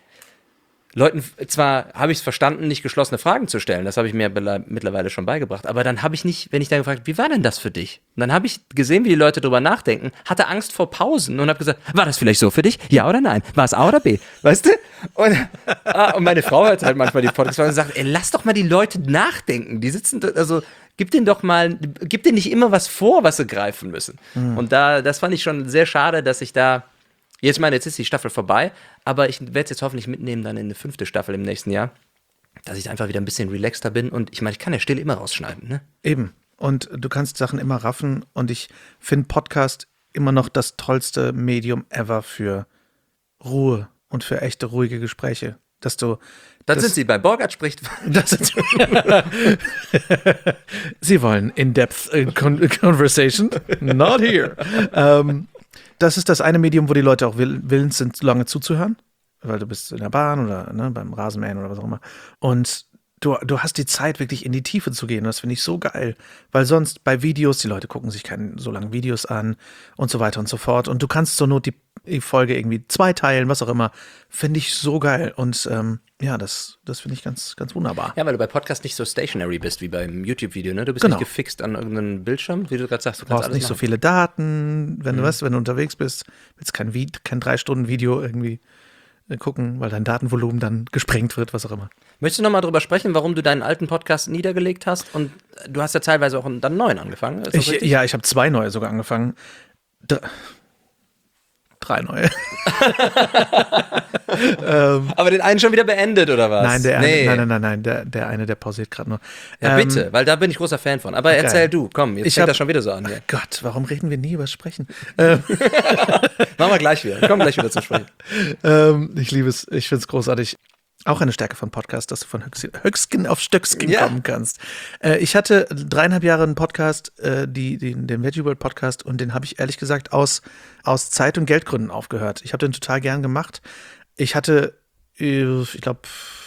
zwar habe ich es verstanden, nicht geschlossene Fragen zu stellen, das habe ich mir mittlerweile schon beigebracht, aber dann habe ich nicht, wenn ich dann gefragt, wie war denn das für dich? Und dann habe ich gesehen, wie die Leute drüber nachdenken, hatte Angst vor Pausen und habe gesagt, war das vielleicht so für dich? Ja oder nein? War es A oder B? Weißt du? Und meine Frau hört halt manchmal die Podcasts und sagt, ey, lass doch mal die Leute nachdenken, die sitzen, also gib denen nicht immer was vor, was sie greifen müssen. Und das fand ich schon sehr schade, dass ich da jetzt ist die Staffel vorbei, aber ich werde es jetzt hoffentlich mitnehmen dann in eine 5. Staffel im nächsten Jahr, dass ich einfach wieder ein bisschen relaxter bin und ich meine, ich kann ja still immer rausschneiden, ne? Eben. Und du kannst Sachen immer raffen und ich finde Podcast immer noch das tollste Medium ever für Ruhe und für echte, ruhige Gespräche. Dann sind Sie bei Borgert spricht. Sie wollen in-depth conversation? Not here. Das ist das eine Medium, wo die Leute auch willens sind, lange zuzuhören, weil du bist in der Bahn oder beim Rasenmähen oder was auch immer. Und du hast die Zeit, wirklich in die Tiefe zu gehen. Das finde ich so geil, weil sonst bei Videos, die Leute gucken sich keine so lange Videos an und so weiter und so fort. Und du kannst zur Not die Folge irgendwie 2 teilen, was auch immer. Finde ich so geil. Und das finde ich ganz, ganz wunderbar. Ja, weil du bei Podcast nicht so stationary bist wie beim YouTube-Video, ne? Du bist nicht gefixt an irgendeinem Bildschirm, wie du gerade sagst. Du kannst alles nicht machen. So viele Daten, wenn du unterwegs bist, willst kein 3-Stunden-Video irgendwie gucken, weil dein Datenvolumen dann gesprengt wird, was auch immer. Möchtest du nochmal drüber sprechen, warum du deinen alten Podcast niedergelegt hast? Und du hast ja teilweise auch dann einen neuen angefangen. Ich habe 2 neue sogar angefangen. 3 neue. Aber den einen schon wieder beendet, oder was? Nein, der eine, der pausiert gerade nur. Ja, bitte, weil da bin ich großer Fan von. Aber erzähl du, komm, jetzt fängt das schon wieder so an. Hier. Gott, warum reden wir nie über Sprechen? Machen wir gleich wieder. Komm gleich wieder zum Sprechen. Ich liebe es, ich finde es großartig. Auch eine Stärke von Podcast, dass du von Höchstgen auf Stöcksken kommen kannst. Ich hatte 3,5 Jahre einen Podcast, den Veggie World Podcast, und den habe ich ehrlich gesagt aus Zeit- und Geldgründen aufgehört. Ich habe den total gern gemacht. Ich hatte, ich glaube,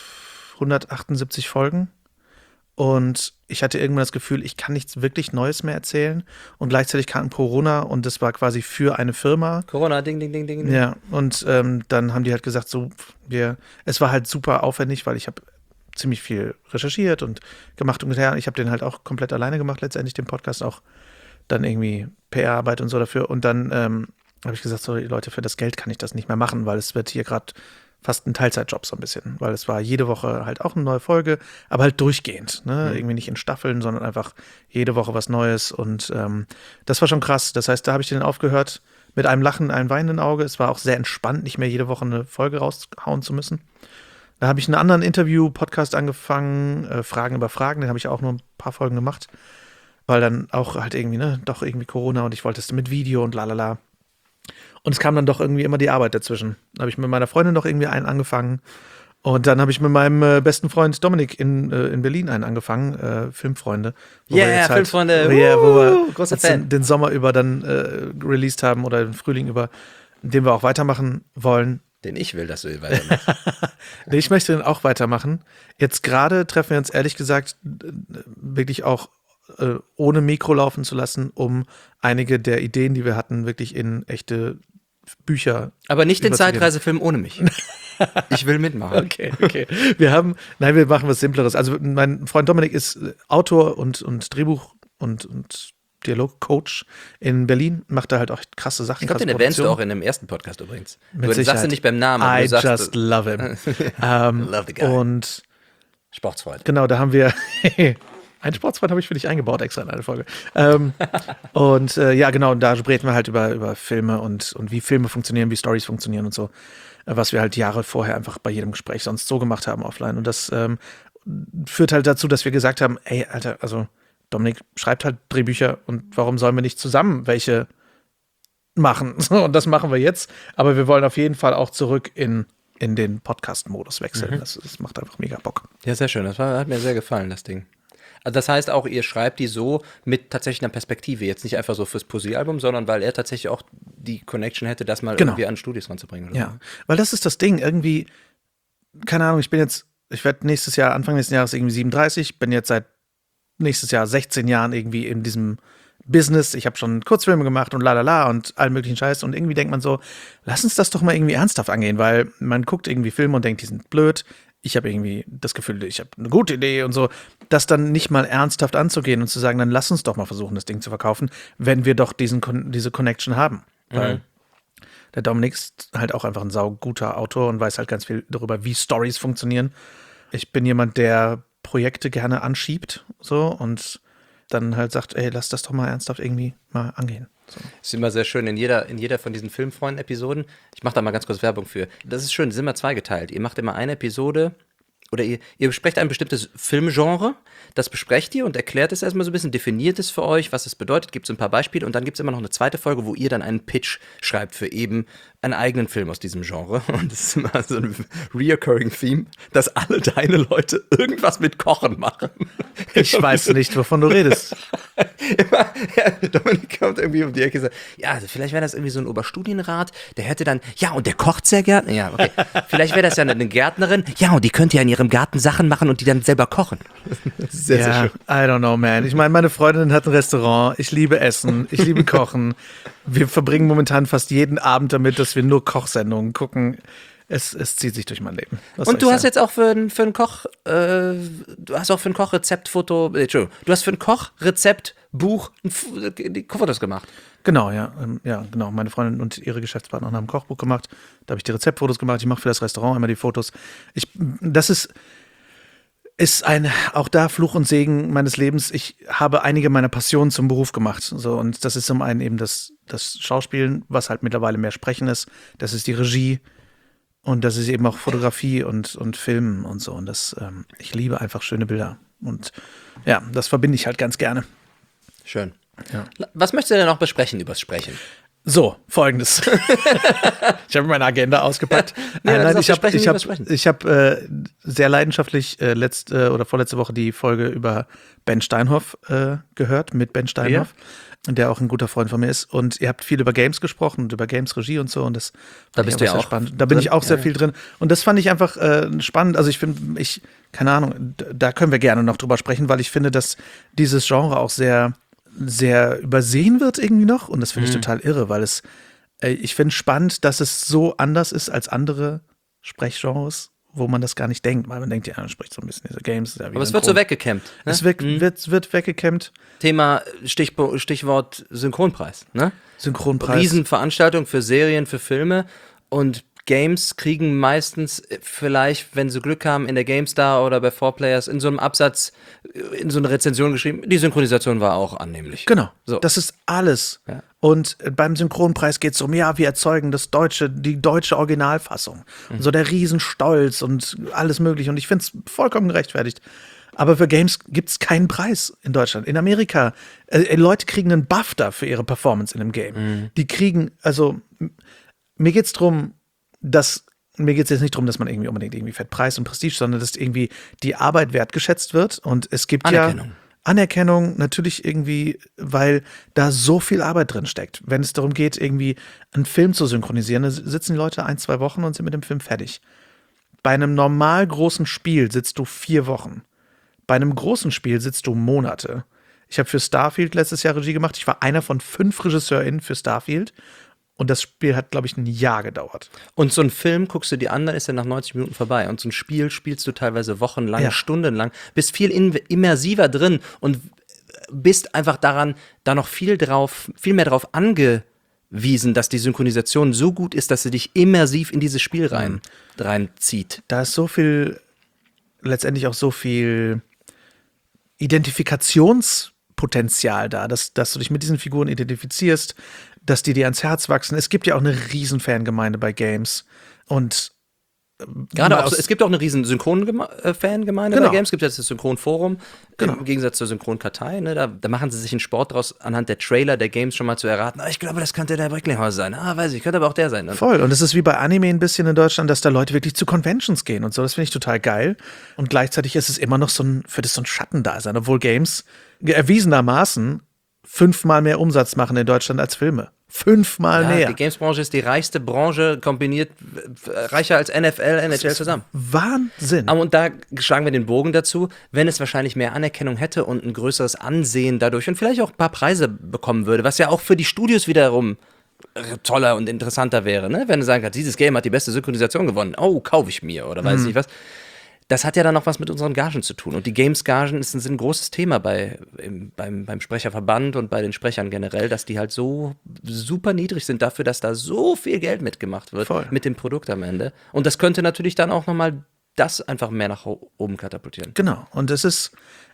178 Folgen und ich hatte irgendwann das Gefühl, ich kann nichts wirklich Neues mehr erzählen und gleichzeitig kam Corona und das war quasi für eine Firma. Corona, ding, ding, ding, ding. Ja, und dann haben die halt gesagt, es war halt super aufwendig, weil ich habe ziemlich viel recherchiert und gemacht und getan. Ich habe den halt auch komplett alleine gemacht, letztendlich den Podcast, auch dann irgendwie PR-Arbeit und so dafür. Und dann habe ich gesagt, sorry Leute, für das Geld kann ich das nicht mehr machen, weil es wird hier gerade fast ein Teilzeitjob so ein bisschen, weil es war jede Woche halt auch eine neue Folge, aber halt durchgehend, ne? Irgendwie nicht in Staffeln, sondern einfach jede Woche was Neues und das war schon krass. Das heißt, da habe ich den aufgehört mit einem Lachen, einem weinenden Auge. Es war auch sehr entspannt, nicht mehr jede Woche eine Folge raushauen zu müssen. Da habe ich einen anderen Interview-Podcast angefangen, Fragen über Fragen, den habe ich auch nur ein paar Folgen gemacht, weil dann auch halt irgendwie, doch irgendwie Corona und ich wollte es mit Video und lalala. Und es kam dann doch irgendwie immer die Arbeit dazwischen. Da habe ich mit meiner Freundin noch irgendwie einen angefangen. Und dann habe ich mit meinem besten Freund Dominik in Berlin einen angefangen, Filmfreunde. Filmfreunde, wo wir großer Fan. Den Sommer über dann released haben oder den Frühling über, den wir auch weitermachen wollen. Den ich will, dass du weitermachst. Ich möchte den auch weitermachen. Jetzt gerade treffen wir uns ehrlich gesagt wirklich auch ohne Mikro laufen zu lassen, um einige der Ideen, die wir hatten, wirklich in echte Bücher. Aber nicht den Zeitreisefilm ohne mich. Ich will mitmachen. Okay. Wir machen was Simpleres. Also mein Freund Dominik ist Autor und Drehbuch und Dialogcoach in Berlin, macht da halt auch krasse Sachen. Ich glaube, den erwähnst du auch in dem ersten Podcast übrigens. Du sagst ihn nicht beim Namen. I just love him. Love the guy. Und Sportsfreund. genau, da haben wir einen Sportsfreund habe ich für dich eingebaut extra in eine Folge. Und genau, da reden wir halt über Filme und wie Filme funktionieren, wie Storys funktionieren und so, was wir halt Jahre vorher einfach bei jedem Gespräch sonst so gemacht haben offline. Und das führt halt dazu, dass wir gesagt haben, ey, Alter, also Dominik schreibt halt Drehbücher und warum sollen wir nicht zusammen welche machen? So, und das machen wir jetzt. Aber wir wollen auf jeden Fall auch zurück in den Podcast-Modus wechseln. Das macht einfach mega Bock. Ja, sehr schön. Hat mir sehr gefallen, das Ding. Also das heißt auch, ihr schreibt die so mit tatsächlich einer Perspektive. Jetzt nicht einfach so fürs Poesiealbum, sondern weil er tatsächlich auch die Connection hätte, das mal irgendwie an Studios ranzubringen. Oder ja, so. Weil das ist das Ding. Irgendwie, keine Ahnung, ich werde Anfang nächstes Jahres irgendwie 37, bin jetzt seit nächstes Jahr 16 Jahren irgendwie in diesem Business. Ich habe schon Kurzfilme gemacht und lalala und allen möglichen Scheiß. Und irgendwie denkt man so, lass uns das doch mal irgendwie ernsthaft angehen, weil man guckt irgendwie Filme und denkt, die sind blöd. Ich habe irgendwie das Gefühl, ich habe eine gute Idee und so. Das dann nicht mal ernsthaft anzugehen und zu sagen, dann lass uns doch mal versuchen, das Ding zu verkaufen, wenn wir doch diese Connection haben. Weil der Dominik ist halt auch einfach ein sauguter Autor und weiß halt ganz viel darüber, wie Storys funktionieren. Ich bin jemand, der Projekte gerne anschiebt, so, und dann halt sagt, ey, lass das doch mal ernsthaft irgendwie mal angehen. So. Das ist immer sehr schön in jeder von diesen Filmfreunden-Episoden. Ich mache da mal ganz kurz Werbung für. Das ist schön, die sind immer zweigeteilt. Ihr macht immer eine Episode oder ihr besprecht ein bestimmtes Filmgenre, das besprecht ihr und erklärt es erstmal so ein bisschen, definiert es für euch, was es bedeutet, gibt es ein paar Beispiele und dann gibt es immer noch eine zweite Folge, wo ihr dann einen Pitch schreibt für eben einen eigenen Film aus diesem Genre. Und das ist immer so ein reoccurring Theme, dass alle deine Leute irgendwas mit Kochen machen. Ich weiß nicht, wovon du redest. Dominik kommt irgendwie um die Ecke und sagt, ja, also vielleicht wäre das irgendwie so ein Oberstudienrat, der hätte dann, ja, und der kocht sehr gerne. Ja, okay. Vielleicht wäre das ja eine Gärtnerin, ja, und die könnte ja in ihrem Garten Sachen machen und die dann selber kochen. Sehr schön. I don't know, man. Ich meine, meine Freundin hat ein Restaurant, ich liebe Essen, ich liebe Kochen. Wir verbringen momentan fast jeden Abend damit, dass wir nur Kochsendungen gucken. Es zieht sich durch mein Leben. Und du hast jetzt auch für ein Koch, Kochrezeptfoto, Entschuldigung, du hast für ein Kochrezeptbuch die Fotos gemacht. Genau, ja, genau. Meine Freundin und ihre Geschäftspartnerin haben ein Kochbuch gemacht. Da habe ich die Rezeptfotos gemacht. Ich mache für das Restaurant immer die Fotos. Das ist auch da Fluch und Segen meines Lebens. Ich habe einige meiner Passionen zum Beruf gemacht. So, und das ist zum einen eben das Schauspielen, was halt mittlerweile mehr Sprechen ist. Das ist die Regie. Und das ist eben auch Fotografie und Filmen und so. Und ich liebe einfach schöne Bilder. Und ja, das verbinde ich halt ganz gerne. Schön. Ja. Was möchtest du denn noch besprechen übers Sprechen? So, Folgendes. Ich habe meine Agenda ausgepackt. Nein, ich habe sehr leidenschaftlich letzte oder vorletzte Woche die Folge über Ben Steinhoff gehört, mit Ben Steinhoff, der auch ein guter Freund von mir ist. Und ihr habt viel über Games gesprochen und über Games-Regie und so. Und das da bist du ja sehr auch spannend. Da bin ich auch sehr viel drin. Und das fand ich einfach spannend. Also ich finde, keine Ahnung, da können wir gerne noch drüber sprechen, weil ich finde, dass dieses Genre auch sehr übersehen wird irgendwie noch. Und das finde ich total irre, weil ich finde spannend, dass es so anders ist als andere Sprechgenres, wo man das gar nicht denkt. Weil man denkt, ja, man spricht so ein bisschen diese Games. Aber es wird so weggekämmt. Ne? Es wird weggekämmt. Thema, Stichwort Synchronpreis. Ne? Synchronpreis. Riesenveranstaltung für Serien, für Filme und Games kriegen meistens vielleicht, wenn sie Glück haben, in der GameStar oder bei 4Players in so einem Absatz, in so eine Rezension geschrieben, die Synchronisation war auch annehmlich. Genau, so. Das ist alles. Ja. Und beim Synchronpreis geht es um, ja, wir erzeugen die deutsche Originalfassung. Und so der Riesenstolz und alles mögliche. Und ich finde es vollkommen gerechtfertigt. Aber für Games gibt es keinen Preis in Deutschland. In Amerika, Leute kriegen einen BAFTA für ihre Performance in einem Game. Die kriegen, also mir geht es jetzt nicht darum, dass man irgendwie unbedingt irgendwie fett Preis und Prestige, sondern dass irgendwie die Arbeit wertgeschätzt wird. Und es gibt Anerkennung natürlich irgendwie, weil da so viel Arbeit drin steckt. Wenn es darum geht, irgendwie einen Film zu synchronisieren, da sitzen die Leute 1-2 Wochen und sind mit dem Film fertig. Bei einem normal großen Spiel sitzt du 4 Wochen. Bei einem großen Spiel sitzt du Monate. Ich habe für Starfield letztes Jahr Regie gemacht. Ich war einer von 5 RegisseurInnen für Starfield. Und das Spiel hat, glaube ich, ein Jahr gedauert. Und so einen Film guckst du dir an, dann ist er nach 90 Minuten vorbei. Und so ein Spiel spielst du teilweise wochenlang, stundenlang, bist viel immersiver drin und bist einfach daran, da noch viel mehr drauf angewiesen, dass die Synchronisation so gut ist, dass sie dich immersiv in dieses Spiel reinzieht. Da ist letztendlich auch so viel Identifikationspotenzial da, dass du dich mit diesen Figuren identifizierst, dass die dir ans Herz wachsen. Es gibt ja auch eine riesen Fangemeinde bei Games. Und gerade auch, es gibt auch eine riesen Synchron-Fangemeinde bei Games. Es gibt jetzt das Synchronforum, im Gegensatz zur Synchronkartei. Ne? Da machen sie sich einen Sport draus, anhand der Trailer der Games schon mal zu erraten. Ich glaube, das könnte der Recklinghausen sein. Weiß ich, könnte aber auch der sein. Ne? Voll. Und es ist wie bei Anime ein bisschen in Deutschland, dass da Leute wirklich zu Conventions gehen und so. Das finde ich total geil. Und gleichzeitig ist es immer noch so ein Schattendasein, obwohl Games erwiesenermaßen 5-mal mehr Umsatz machen in Deutschland als Filme. 5-mal mehr. Die Games-Branche ist die reichste Branche, kombiniert reicher als NFL, NHL zusammen. Wahnsinn. Und da schlagen wir den Bogen dazu, wenn es wahrscheinlich mehr Anerkennung hätte und ein größeres Ansehen dadurch und vielleicht auch ein paar Preise bekommen würde, was ja auch für die Studios wiederum toller und interessanter wäre, ne? Wenn du sagen kannst, dieses Game hat die beste Synchronisation gewonnen, kaufe ich mir oder weiß nicht was. Das hat ja dann noch was mit unseren Gagen zu tun. Und die Games-Gagen sind ein großes Thema beim Sprecherverband und bei den Sprechern generell, dass die halt so super niedrig sind dafür, dass da so viel Geld mitgemacht wird mit dem Produkt am Ende. Und das könnte natürlich dann auch nochmal das einfach mehr nach oben katapultieren. Genau. Und es ist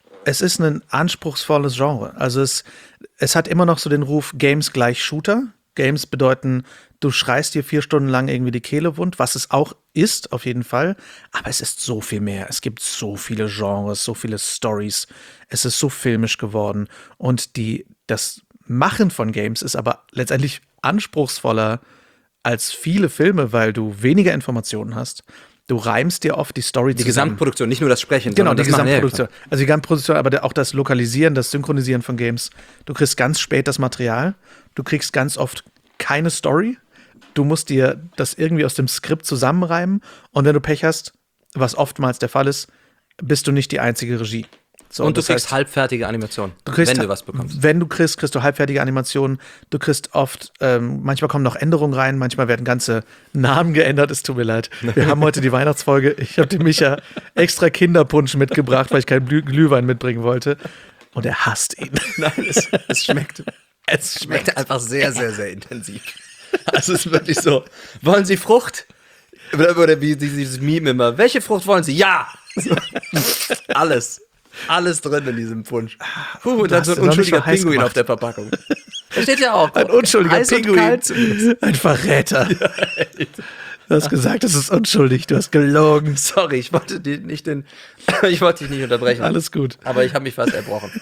ein anspruchsvolles Genre. Also es hat immer noch so den Ruf Games gleich Shooter. Games bedeuten, du schreist dir 4 Stunden lang irgendwie die Kehle wund, was es auch ist, auf jeden Fall. Aber es ist so viel mehr. Es gibt so viele Genres, so viele Stories. Es ist so filmisch geworden. Und das Machen von Games ist aber letztendlich anspruchsvoller als viele Filme, weil du weniger Informationen hast. Du reimst dir oft die Story zusammen. Die Gesamtproduktion, nicht nur das Sprechen. Genau, die Gesamtproduktion. Also die Gesamtproduktion, aber auch das Lokalisieren, das Synchronisieren von Games. Du kriegst ganz spät das Material. Du kriegst ganz oft keine Story. Du musst dir das irgendwie aus dem Skript zusammenreimen. Und wenn du Pech hast, was oftmals der Fall ist, bist du nicht die einzige Regie. So, und du kriegst halbfertige Animationen, wenn du was bekommst. Wenn du kriegst du halbfertige Animationen. Du kriegst oft, manchmal kommen noch Änderungen rein, manchmal werden ganze Namen geändert. Es tut mir leid. Wir haben heute die Weihnachtsfolge. Ich habe dem Micha extra Kinderpunsch mitgebracht, weil ich keinen Glühwein mitbringen wollte. Und er hasst ihn. Nein, es schmeckt. Es schmeckt einfach sehr, sehr, sehr intensiv. Also es ist wirklich so, wollen Sie Frucht? Oder wie dieses Meme immer, welche Frucht wollen Sie? Ja! Alles drin in diesem Punsch. Und dann so ein unschuldiger Pinguin auf der Verpackung. Da steht ja auch. Ein unschuldiger Pinguin. Ein Verräter. Ja, du hast gesagt, das ist unschuldig. Du hast gelogen. Sorry, ich wollte dich nicht unterbrechen. Alles gut. Aber ich habe mich fast erbrochen.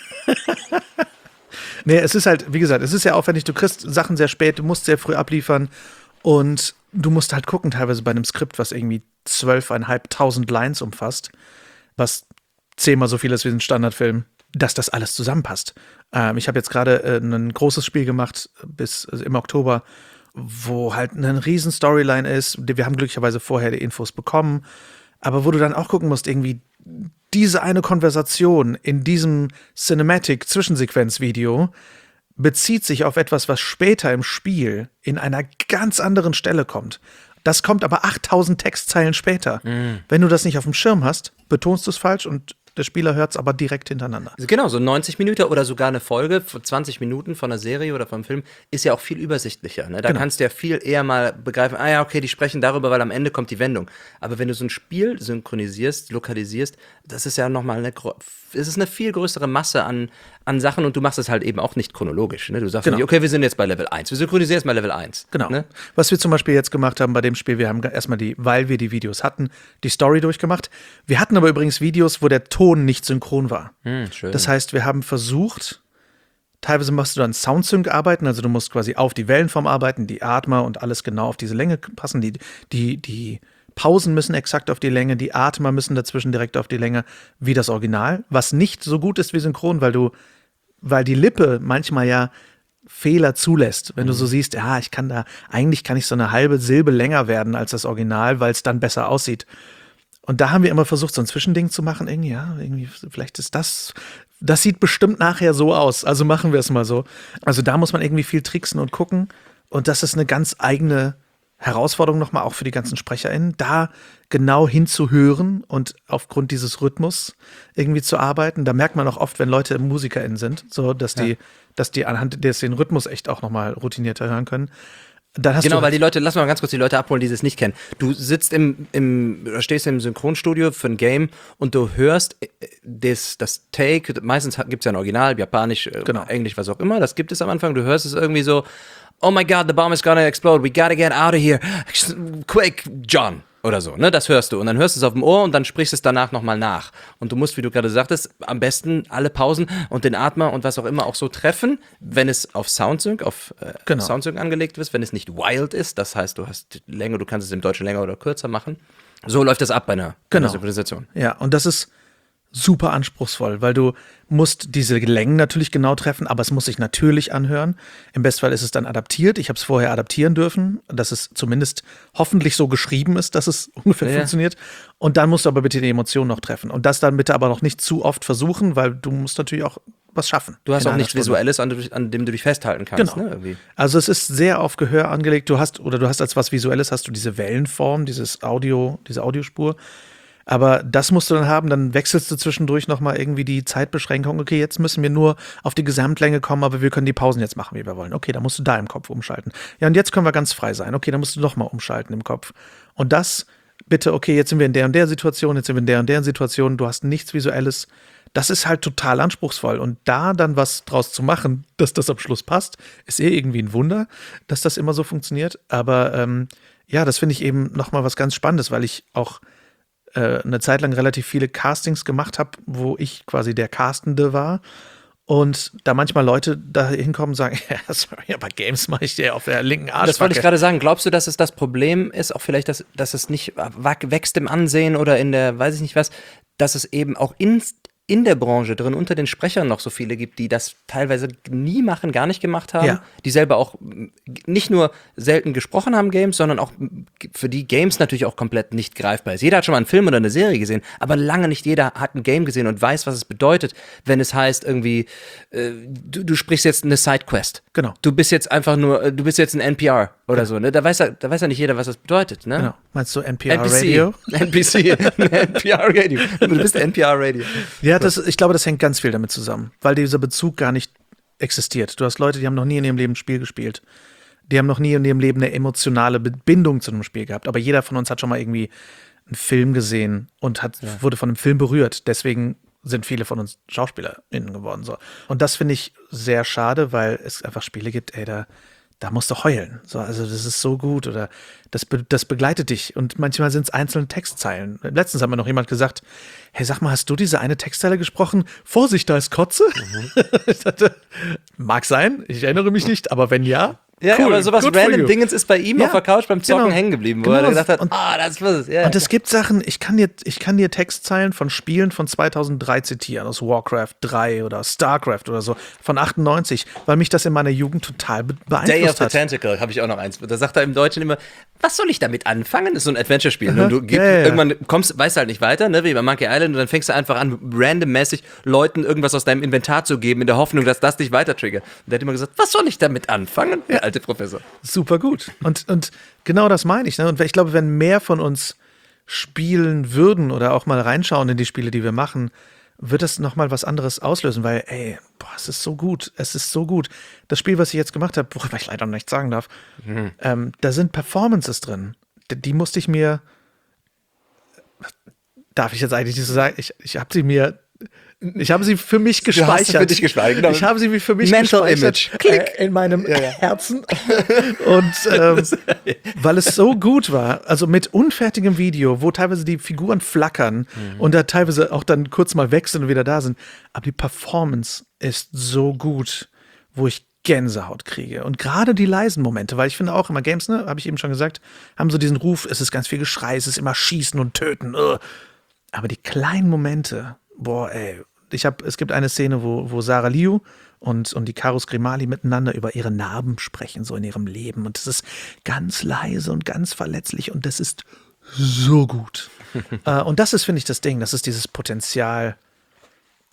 Nee, es ist halt, wie gesagt, es ist ja aufwendig. Du kriegst Sachen sehr spät, du musst sehr früh abliefern. Und du musst halt gucken, teilweise bei einem Skript, was irgendwie 12.500 Lines umfasst, was 10-mal so viel ist wie ein Standardfilm, dass das alles zusammenpasst. Ich habe jetzt gerade ein großes Spiel gemacht im Oktober, wo halt eine riesen Storyline ist. Wir haben glücklicherweise vorher die Infos bekommen, aber wo du dann auch gucken musst, irgendwie diese eine Konversation in diesem Cinematic-Zwischensequenz-Video bezieht sich auf etwas, was später im Spiel in einer ganz anderen Stelle kommt. Das kommt aber 8000 Textzeilen später. Wenn du das nicht auf dem Schirm hast, betonst du es falsch und der Spieler hört es aber direkt hintereinander. Genau, so 90 Minuten oder sogar eine Folge von 20 Minuten von einer Serie oder vom Film ist ja auch viel übersichtlicher. Ne? Da kannst du ja viel eher mal begreifen, okay, die sprechen darüber, weil am Ende kommt die Wendung. Aber wenn du so ein Spiel synchronisierst, lokalisierst, das ist ja nochmal eine viel größere Masse an Sachen und du machst es halt eben auch nicht chronologisch. Ne? Du sagst nicht, okay, wir sind jetzt bei Level 1, wir synchronisieren jetzt mal Level 1. Genau. Ne? Was wir zum Beispiel jetzt gemacht haben bei dem Spiel, wir haben erstmal weil wir die Videos hatten, die Story durchgemacht. Wir hatten aber übrigens Videos, wo der Ton nicht synchron war. Schön. Das heißt, wir haben versucht, teilweise machst du dann Soundsync arbeiten, also du musst quasi auf die Wellenform arbeiten, die Atmer und alles genau auf diese Länge passen, die Pausen müssen exakt auf die Länge, die Atmer müssen dazwischen direkt auf die Länge, wie das Original, was nicht so gut ist wie synchron, weil die Lippe manchmal ja Fehler zulässt. Wenn du so siehst, eigentlich kann ich so eine halbe Silbe länger werden als das Original, weil es dann besser aussieht. Und da haben wir immer versucht, so ein Zwischending zu machen. Irgendwie, vielleicht ist das sieht bestimmt nachher so aus. Also machen wir es mal so. Also da muss man irgendwie viel tricksen und gucken. Und das ist eine ganz eigene Herausforderung nochmal auch für die ganzen SprecherInnen, da genau hinzuhören und aufgrund dieses Rhythmus irgendwie zu arbeiten. Da merkt man auch oft, wenn Leute MusikerInnen sind, so dass die anhand des den Rhythmus echt auch nochmal routinierter hören können. Dann hast weil die Leute, lass mal ganz kurz die Leute abholen, die es nicht kennen. Du sitzt stehst im Synchronstudio für ein Game und du hörst das Take, meistens gibt es ja ein Original, Japanisch, Englisch, was auch immer, das gibt es am Anfang, du hörst es irgendwie so, oh my God, the bomb is gonna explode, we gotta get out of here, quick, John. Oder so, ne? Das hörst du. Und dann hörst du es auf dem Ohr und dann sprichst du es danach nochmal nach. Und du musst, wie du gerade sagtest, am besten alle Pausen und den Atmer und was auch immer auch so treffen, wenn es auf Soundsync, Soundsync angelegt ist, wenn es nicht wild ist. Das heißt, du hast Länge, du kannst es im Deutschen länger oder kürzer machen. So läuft das ab bei einer Synchronisation. Ja, und das ist super anspruchsvoll, weil du musst diese Längen natürlich genau treffen, aber es muss sich natürlich anhören. Im Bestfall ist es dann adaptiert. Ich habe es vorher adaptieren dürfen, dass es zumindest hoffentlich so geschrieben ist, dass es ungefähr funktioniert. Und dann musst du aber bitte die Emotion noch treffen. Und das dann bitte aber noch nicht zu oft versuchen, weil du musst natürlich auch was schaffen. Du hast auch nichts Visuelles, an dem du dich festhalten kannst. Genau. Ne, irgendwie. Also es ist sehr auf Gehör angelegt. Du hast als was Visuelles hast du diese Wellenform, diese Audiospur. Aber das musst du dann haben, dann wechselst du zwischendurch nochmal irgendwie die Zeitbeschränkung. Okay, jetzt müssen wir nur auf die Gesamtlänge kommen, aber wir können die Pausen jetzt machen, wie wir wollen. Okay, dann musst du da im Kopf umschalten. Ja, und jetzt können wir ganz frei sein. Okay, dann musst du nochmal umschalten im Kopf. Und das bitte, okay, jetzt sind wir in der und der Situation, jetzt sind wir in der und der Situation, du hast nichts Visuelles. Das ist halt total anspruchsvoll. Und da dann was draus zu machen, dass das am Schluss passt, ist irgendwie ein Wunder, dass das immer so funktioniert. Aber das finde ich eben nochmal was ganz Spannendes, weil ich auch eine Zeit lang relativ viele Castings gemacht habe, wo ich quasi der Castende war. Und da manchmal Leute da hinkommen und sagen, ja, sorry, aber Games mache ich dir auf der linken Arschbacke. Das wollte ich gerade sagen. Glaubst du, dass es das Problem ist, auch vielleicht, dass es nicht wächst im Ansehen oder in der, weiß ich nicht was, dass es eben auch in der Branche drin unter den Sprechern noch so viele gibt, die das teilweise nie machen, gar nicht gemacht haben, die selber auch nicht nur selten gesprochen haben Games, sondern auch für die Games natürlich auch komplett nicht greifbar ist. Jeder hat schon mal einen Film oder eine Serie gesehen, aber lange nicht jeder hat ein Game gesehen und weiß, was es bedeutet, wenn es heißt irgendwie, du sprichst jetzt eine Sidequest. Genau. Du bist jetzt ein NPR oder so, ne? Da weiß ja nicht jeder, was das bedeutet, ne? Genau. Meinst du NPR-Radio? NPR-Radio. Du bist NPR-Radio. Ja, ich glaube, das hängt ganz viel damit zusammen, weil dieser Bezug gar nicht existiert. Du hast Leute, die haben noch nie in ihrem Leben ein Spiel gespielt. Die haben noch nie in ihrem Leben eine emotionale Bindung zu einem Spiel gehabt. Aber jeder von uns hat schon mal irgendwie einen Film gesehen und wurde von einem Film berührt. Deswegen sind viele von uns SchauspielerInnen geworden. So. Und das finde ich sehr schade, weil es einfach Spiele gibt, da musst du heulen. So, also das ist so gut oder das begleitet dich. Und manchmal sind es einzelne Textzeilen. Letztens hat mir noch jemand gesagt, hey, sag mal, hast du diese eine Textzeile gesprochen? Vorsicht, da ist Kotze. Ich dachte, mag sein, ich erinnere mich nicht, aber wenn ja, ja, cool, aber sowas random Dingens ist bei ihm auf der Couch beim Zocken hängen geblieben, wo er gesagt hat, das was es. Ja, und es gibt Sachen, ich kann dir Textzeilen von Spielen von 2003 zitieren, aus Warcraft 3 oder Starcraft oder so, von 98, weil mich das in meiner Jugend total beeinflusst Day of the hat. Tentacle habe ich auch noch eins. Da sagt er im Deutschen immer, was soll ich damit anfangen? Das ist so ein Adventure-Spiel. Und du irgendwann weißt halt nicht weiter, ne, wie bei Monkey Island, und dann fängst du einfach an, randommäßig Leuten irgendwas aus deinem Inventar zu geben, in der Hoffnung, dass das dich weiter triggert. Und der hat immer gesagt, was soll ich damit anfangen? Der alte Professor. Super gut. Und genau das meine ich. Ne? Und ich glaube, wenn mehr von uns spielen würden oder auch mal reinschauen in die Spiele, die wir machen, wird das nochmal was anderes auslösen, weil, es ist so gut. Es ist so gut. Das Spiel, was ich jetzt gemacht habe, worüber ich leider noch nichts sagen darf, da sind Performances drin. Die musste ich mir, darf ich jetzt eigentlich nicht so sagen, ich habe sie für mich gespeichert. Du hast sie für dich gespeichert, genau. Ich habe sie für mich Mental gespeichert. Image. Klick. In meinem Herzen. Und weil es so gut war, also mit unfertigem Video, wo teilweise die Figuren flackern und da teilweise auch dann kurz mal wechseln und wieder da sind. Aber die Performance ist so gut, wo ich Gänsehaut kriege. Und gerade die leisen Momente, weil ich finde auch immer Games, ne, habe ich eben schon gesagt, haben so diesen Ruf, es ist ganz viel Geschrei, es ist immer Schießen und Töten. Aber die kleinen Momente, es gibt eine Szene, wo Sarah Liu und die Karus Grimali miteinander über ihre Narben sprechen, so in ihrem Leben. Und das ist ganz leise und ganz verletzlich und das ist so gut. Und das ist, finde ich, das Ding. Das ist dieses Potenzial,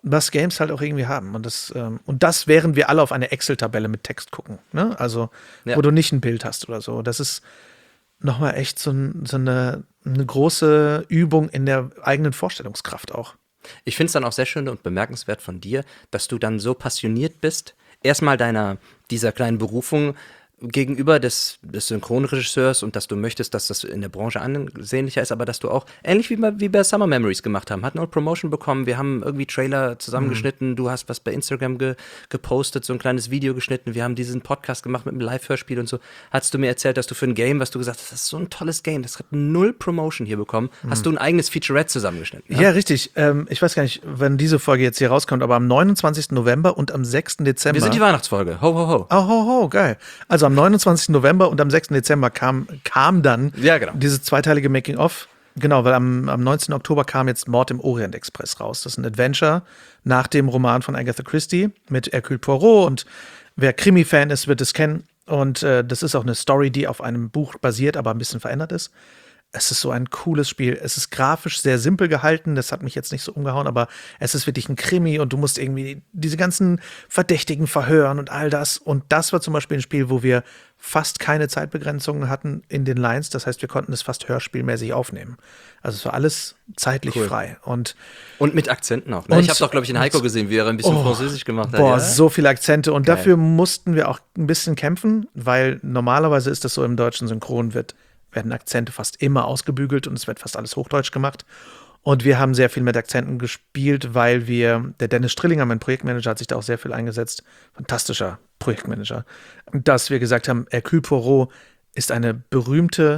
was Games halt auch irgendwie haben. Und das während wir alle auf eine Excel-Tabelle mit Text gucken. Ne? Also, wo du nicht ein Bild hast oder so. Das ist nochmal echt so eine große Übung in der eigenen Vorstellungskraft auch. Ich finde es dann auch sehr schön und bemerkenswert von dir, dass du dann so passioniert bist, erstmal dieser kleinen Berufung gegenüber des Synchronregisseurs und dass du möchtest, dass das in der Branche ansehnlicher ist, aber dass du auch, ähnlich wie bei Summer Memories gemacht haben, hatten auch Promotion bekommen, wir haben irgendwie Trailer zusammengeschnitten, du hast was bei Instagram gepostet, so ein kleines Video geschnitten, wir haben diesen Podcast gemacht mit einem Live-Hörspiel und so, hast du mir erzählt, dass du für ein Game, was du gesagt hast, das ist so ein tolles Game, das hat 0 Promotion hier bekommen, hast du ein eigenes Featurette zusammengeschnitten. Ja, richtig. Ich weiß gar nicht, wann diese Folge jetzt hier rauskommt, aber am 29. November und am 6. Dezember. Wir sind die Weihnachtsfolge, ho, ho, ho. Oh, ho, ho, geil. Also am 29. November und am 6. Dezember kam dann dieses zweiteilige Making-of. Genau, weil am 19. Oktober kam jetzt Mord im Orient Express raus. Das ist ein Adventure nach dem Roman von Agatha Christie mit Hercule Poirot. Und wer Krimi-Fan ist, wird es kennen. Und das ist auch eine Story, die auf einem Buch basiert, aber ein bisschen verändert ist. Es ist so ein cooles Spiel. Es ist grafisch sehr simpel gehalten. Das hat mich jetzt nicht so umgehauen, aber es ist wirklich ein Krimi und du musst irgendwie diese ganzen Verdächtigen verhören und all das. Und das war zum Beispiel ein Spiel, wo wir fast keine Zeitbegrenzungen hatten in den Lines. Das heißt, wir konnten es fast hörspielmäßig aufnehmen. Also es war alles zeitlich frei. Und mit Akzenten auch. Ne? Ich habe doch, glaube ich, in Heiko gesehen, wie er ein bisschen Französisch gemacht hat. Boah, so viele Akzente. Und dafür mussten wir auch ein bisschen kämpfen, weil normalerweise ist das so, im deutschen Synchron werden Akzente fast immer ausgebügelt und es wird fast alles Hochdeutsch gemacht. Und wir haben sehr viel mit Akzenten gespielt, weil der Dennis Strillinger, mein Projektmanager, hat sich da auch sehr viel eingesetzt. Fantastischer Projektmanager. Dass wir gesagt haben, Hercule Poirot ist eine berühmte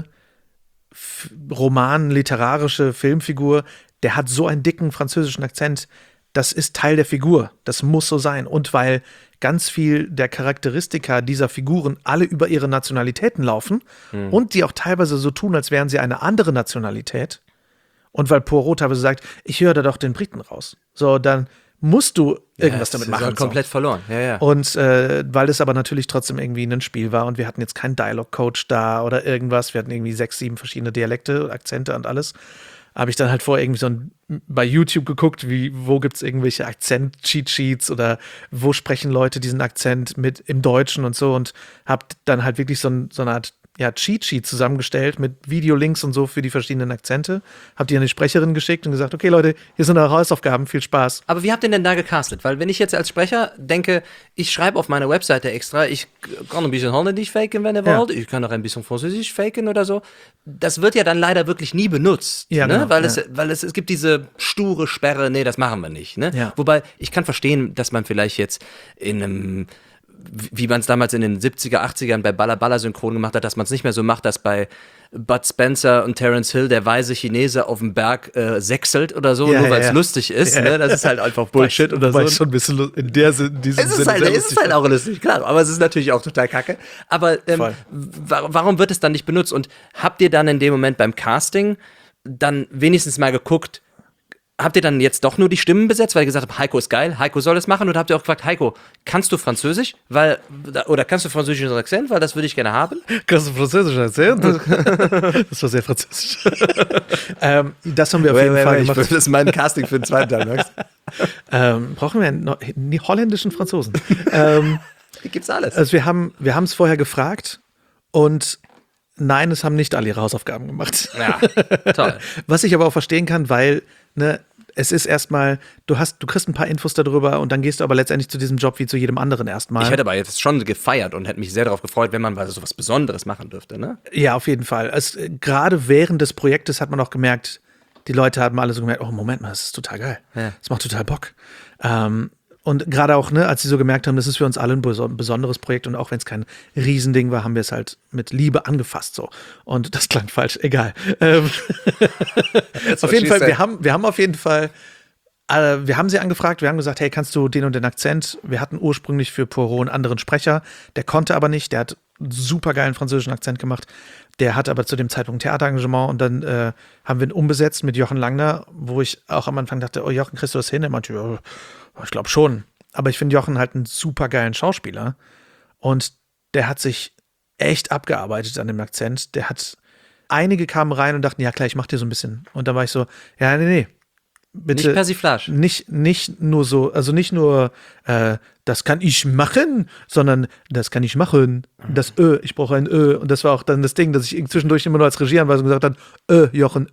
roman-literarische Filmfigur. Der hat so einen dicken französischen Akzent. Das ist Teil der Figur. Das muss so sein. Und weil ganz viel der Charakteristika dieser Figuren alle über ihre Nationalitäten laufen und die auch teilweise so tun, als wären sie eine andere Nationalität. Und weil Poirot teilweise sagt, ich höre da doch den Briten raus. So, dann musst du irgendwas damit machen. Das ist komplett verloren. Ja. Und weil es aber natürlich trotzdem irgendwie ein Spiel war und wir hatten jetzt keinen Dialog-Coach da oder irgendwas. Wir hatten irgendwie 6, 7 verschiedene Dialekte, Akzente und alles. Habe ich dann halt vorher irgendwie bei YouTube geguckt, wo gibt es irgendwelche Akzent-Cheat-Sheets oder wo sprechen Leute diesen Akzent mit im Deutschen und so und habe dann halt wirklich so eine Art Cheat-Sheet zusammengestellt mit Videolinks und so für die verschiedenen Akzente. Hab die an die Sprecherin geschickt und gesagt, okay Leute, hier sind eure Hausaufgaben, viel Spaß. Aber wie habt ihr denn da gecastet? Weil wenn ich jetzt als Sprecher denke, ich schreibe auf meiner Webseite extra, ich kann ein bisschen Holländisch faken, wenn ihr wollt, ich kann auch ein bisschen Französisch faken oder so. Das wird ja dann leider wirklich nie benutzt, ne? Genau, Weil es gibt diese sture Sperre, nee, das machen wir nicht. Ne? Ja. Wobei, ich kann verstehen, dass man vielleicht jetzt in einem, wie man es damals in den 70er, 80ern bei Balla Balla synchron gemacht hat, dass man es nicht mehr so macht, dass bei Bud Spencer und Terence Hill der weise Chinese auf dem Berg sechselt oder so, nur weil es lustig ist. Ja. Ne? Das ist halt einfach Bullshit oder so. Schon ein bisschen in diesem Sinne. Es ist halt auch lustig, klar. Aber es ist natürlich auch total kacke. Aber warum wird es dann nicht benutzt? Und habt ihr dann in dem Moment beim Casting dann wenigstens mal geguckt, habt ihr dann jetzt doch nur die Stimmen besetzt, weil ihr gesagt habt, Heiko ist geil, Heiko soll es machen? Oder habt ihr auch gefragt, Heiko, kannst du Französisch? Oder kannst du französischen Akzent? Weil das würde ich gerne haben. Kannst du französischen Akzent? Das war sehr französisch. Das haben wir auf jeden Fall gemacht. Das ist mein Casting für den zweiten Teil, Max. Brauchen wir einen holländischen Franzosen? Hier gibt's alles. Also wir haben es vorher gefragt und nein, es haben nicht alle ihre Hausaufgaben gemacht. Ja, toll. Was ich aber auch verstehen kann, weil es ist erstmal, du kriegst ein paar Infos darüber und dann gehst du aber letztendlich zu diesem Job wie zu jedem anderen erstmal. Ich hätte aber jetzt schon gefeiert und hätte mich sehr darauf gefreut, wenn man mal so was Besonderes machen dürfte, ne? Ja, auf jeden Fall. Gerade während des Projektes hat man auch gemerkt, die Leute haben alle so gemerkt, oh Moment mal, das ist total geil. Ja. Das macht total Bock. Und gerade auch, als sie so gemerkt haben, das ist für uns alle ein besonderes Projekt und auch wenn es kein Riesending war, haben wir es halt mit Liebe angefasst so. Und das klang falsch, egal. Auf jeden Fall, wir haben auf jeden Fall, wir haben sie angefragt, wir haben gesagt, hey, kannst du den und den Akzent? Wir hatten ursprünglich für Poirot einen anderen Sprecher, der konnte aber nicht, der hat einen super geilen französischen Akzent gemacht. Der hat aber zu dem Zeitpunkt ein Theaterengagement und dann haben wir ihn umbesetzt mit Jochen Langner, wo ich auch am Anfang dachte, oh Jochen, kriegst du das hin? Er meinte, ja, ich glaube schon. Aber ich finde Jochen halt einen super geilen Schauspieler und der hat sich echt abgearbeitet an dem Akzent. Einige kamen rein und dachten, ja klar, ich mach dir so ein bisschen. Und dann war ich so, ja, nee. bitte. Nicht Persiflage. Nicht nur so, also nicht nur, das kann ich machen, sondern das kann ich machen. Das ich brauche ein Und das war auch dann das Ding, dass ich zwischendurch immer nur als Regieanweisung gesagt habe, Jochen,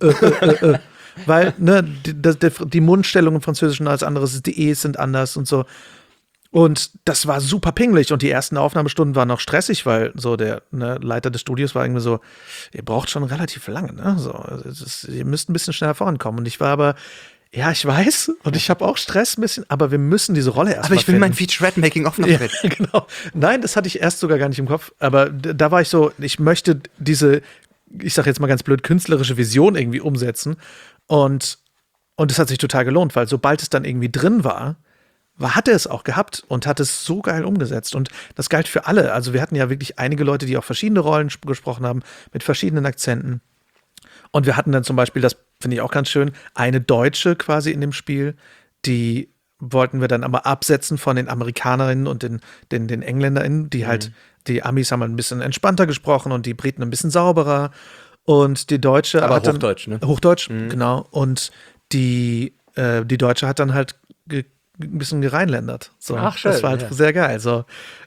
Weil, ne, die Mundstellung im Französischen als anderes, die E's sind anders und so. Und das war super pingelig und die ersten Aufnahmestunden waren noch stressig, weil so der Leiter des Studios war irgendwie so, ihr braucht schon relativ lange, ne? So, ihr müsst ein bisschen schneller vorankommen. Und ich war aber, ja, ich weiß und ich habe auch Stress ein bisschen, aber wir müssen diese Rolle erstmal Aber ich will mein Featurette-Making-of noch mit. Ja, genau. Nein, das hatte ich erst sogar gar nicht im Kopf, aber da war ich so, ich möchte diese, ich sag jetzt mal ganz blöd, künstlerische Vision irgendwie umsetzen und das hat sich total gelohnt, weil sobald es dann irgendwie drin war, hat er es auch gehabt und hat es so geil umgesetzt. Und das galt für alle. Also wir hatten ja wirklich einige Leute, die auch verschiedene Rollen gesprochen haben, mit verschiedenen Akzenten. Und wir hatten dann zum Beispiel, das finde ich auch ganz schön, eine Deutsche quasi in dem Spiel, die wollten wir dann aber absetzen von den Amerikanerinnen und den EngländerInnen, die halt, die Amis haben ein bisschen entspannter gesprochen und die Briten ein bisschen sauberer. Und die Deutsche aber hat Hochdeutsch, dann, Hochdeutsch, genau. Und die Deutsche hat dann halt ein bisschen gereinländert. So. Ach, schön. Das war halt sehr geil. So.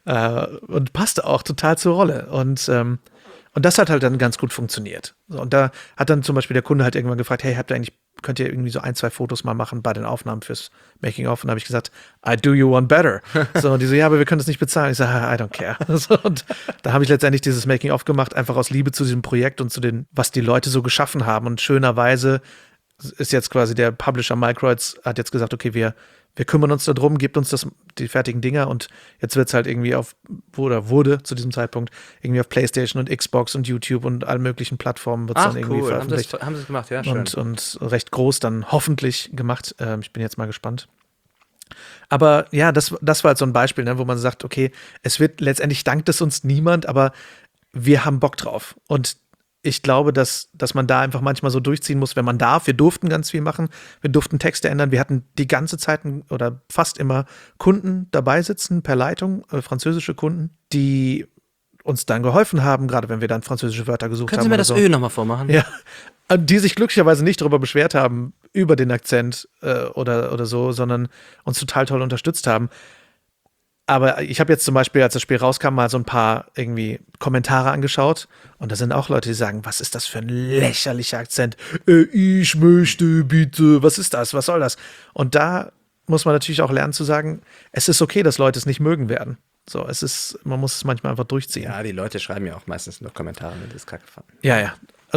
Und passte auch total zur Rolle. Und das hat halt dann ganz gut funktioniert. So, und da hat dann zum Beispiel der Kunde halt irgendwann gefragt, hey, könnt ihr irgendwie so 1-2 Fotos mal machen bei den Aufnahmen fürs Making-of? Und da habe ich gesagt, I do you one better. So, und die so, ja, aber wir können das nicht bezahlen. Ich sage, I don't care. So, und da habe ich letztendlich dieses Making-of gemacht, einfach aus Liebe zu diesem Projekt und zu was die Leute so geschaffen haben. Und schönerweise ist jetzt quasi der Publisher Microids hat jetzt gesagt, okay, wir kümmern uns darum, gebt uns die fertigen Dinger und jetzt wird es halt irgendwie wurde zu diesem Zeitpunkt irgendwie auf PlayStation und Xbox und YouTube und allen möglichen Plattformen wird es dann irgendwie veröffentlicht. Haben sie es gemacht, ja, schön. Und recht groß dann hoffentlich gemacht. Ich bin jetzt mal gespannt. Aber ja, das war halt so ein Beispiel, ne, wo man sagt, okay, es wird letztendlich dankt es uns niemand, aber wir haben Bock drauf. Und ich glaube, dass man da einfach manchmal so durchziehen muss, wenn man darf. Wir durften ganz viel machen. Wir durften Texte ändern. Wir hatten die ganze Zeit oder fast immer Kunden dabei sitzen, per Leitung, französische Kunden, die uns dann geholfen haben, gerade wenn wir dann französische Wörter gesucht haben. Können Sie mir das Ö nochmal vormachen? Ja. Die sich glücklicherweise nicht darüber beschwert haben, über den Akzent oder so, sondern uns total toll unterstützt haben. Aber ich habe jetzt zum Beispiel, als das Spiel rauskam, mal so ein paar irgendwie Kommentare angeschaut. Und da sind auch Leute, die sagen, was ist das für ein lächerlicher Akzent? Ich möchte bitte, was ist das? Was soll das? Und da muss man natürlich auch lernen zu sagen, es ist okay, dass Leute es nicht mögen werden. So, man muss es manchmal einfach durchziehen. Ja, die Leute schreiben ja auch meistens nur Kommentare, wenn sie es kacke fanden. Ja.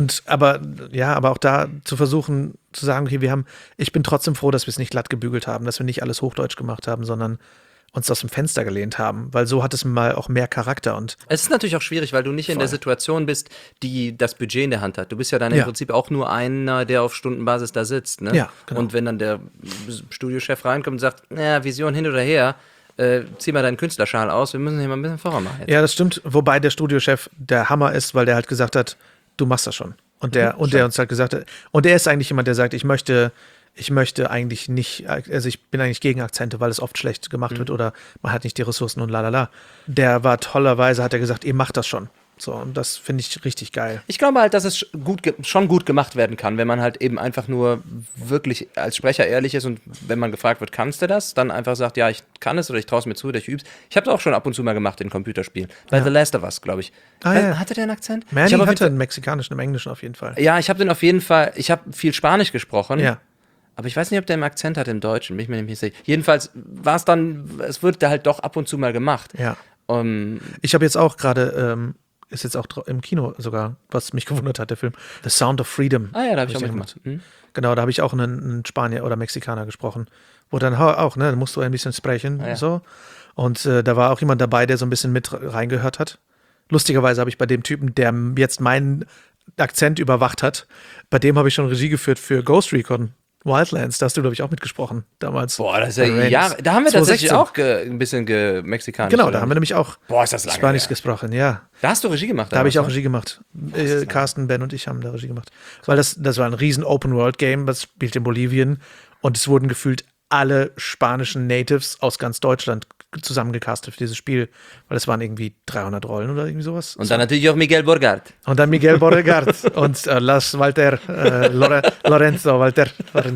Aber auch da zu versuchen zu sagen, okay, ich bin trotzdem froh, dass wir es nicht glatt gebügelt haben, dass wir nicht alles Hochdeutsch gemacht haben, sondern uns aus dem Fenster gelehnt haben, weil so hat es mal auch mehr Charakter. Und es ist natürlich auch schwierig, weil du nicht in der Situation bist, die das Budget in der Hand hat. Du bist ja dann im Prinzip auch nur einer, der auf Stundenbasis da sitzt. Ne? Ja, genau. Und wenn dann der Studiochef reinkommt und sagt, Vision hin oder her, zieh mal deinen Künstlerschal aus, wir müssen hier mal ein bisschen voran machen. Ja, das stimmt, wobei der Studiochef der Hammer ist, weil der halt gesagt hat, du machst das schon. Und der uns halt gesagt hat, und der ist eigentlich jemand, der sagt, ich möchte eigentlich nicht, also ich bin eigentlich gegen Akzente, weil es oft schlecht gemacht wird oder man hat nicht die Ressourcen und lalala. Der war tollerweise, hat er gesagt, ihr macht das schon. So, und das finde ich richtig geil. Ich glaube halt, dass es schon gut gemacht werden kann, wenn man halt eben einfach nur wirklich als Sprecher ehrlich ist und wenn man gefragt wird, kannst du das? Dann einfach sagt, ja, ich kann es oder ich traue es mir zu oder ich übe es. Ich habe es auch schon ab und zu mal gemacht in Computerspielen. Bei The Last of Us, glaube ich. Hatte der einen Akzent? Manny hatte einen mexikanischen, im Englischen auf jeden Fall. Ja, ich habe viel Spanisch gesprochen. Ja. Aber ich weiß nicht, ob der einen Akzent hat im Deutschen, bin ich mir nicht sicher. Jedenfalls war es dann, es wird da halt doch ab und zu mal gemacht. Ja. Ich habe jetzt auch gerade, ist jetzt auch im Kino sogar, was mich gewundert hat, der Film, The Sound of Freedom. Ah ja, da habe ich auch mitgemacht. Genau, da habe ich auch einen Spanier oder Mexikaner gesprochen. Wo dann auch, ne, da musst du ein bisschen sprechen und so. Und da war auch jemand dabei, der so ein bisschen mit reingehört hat. Lustigerweise habe ich bei dem Typen, der jetzt meinen Akzent überwacht hat, bei dem habe ich schon Regie geführt für Ghost Recon Wildlands, da hast du, glaube ich, auch mitgesprochen damals. Boah, das ist ja Jahre. Da haben wir 2016. Tatsächlich auch ein bisschen mexikanisch. Genau, da haben wir nämlich auch Spanisch gesprochen, ja. Da hast du Regie gemacht? Da habe ich auch Regie gemacht. Carsten, Ben und ich haben da Regie gemacht. Weil das war ein riesen Open-World-Game, das spielt in Bolivien und es wurden gefühlt alle spanischen Natives aus ganz Deutschland zusammengecastet für dieses Spiel, weil es waren irgendwie 300 Rollen oder irgendwie sowas. Und dann natürlich auch Miguel Borgart. Und dann Miguel Borgart und Lorenzo Walter waren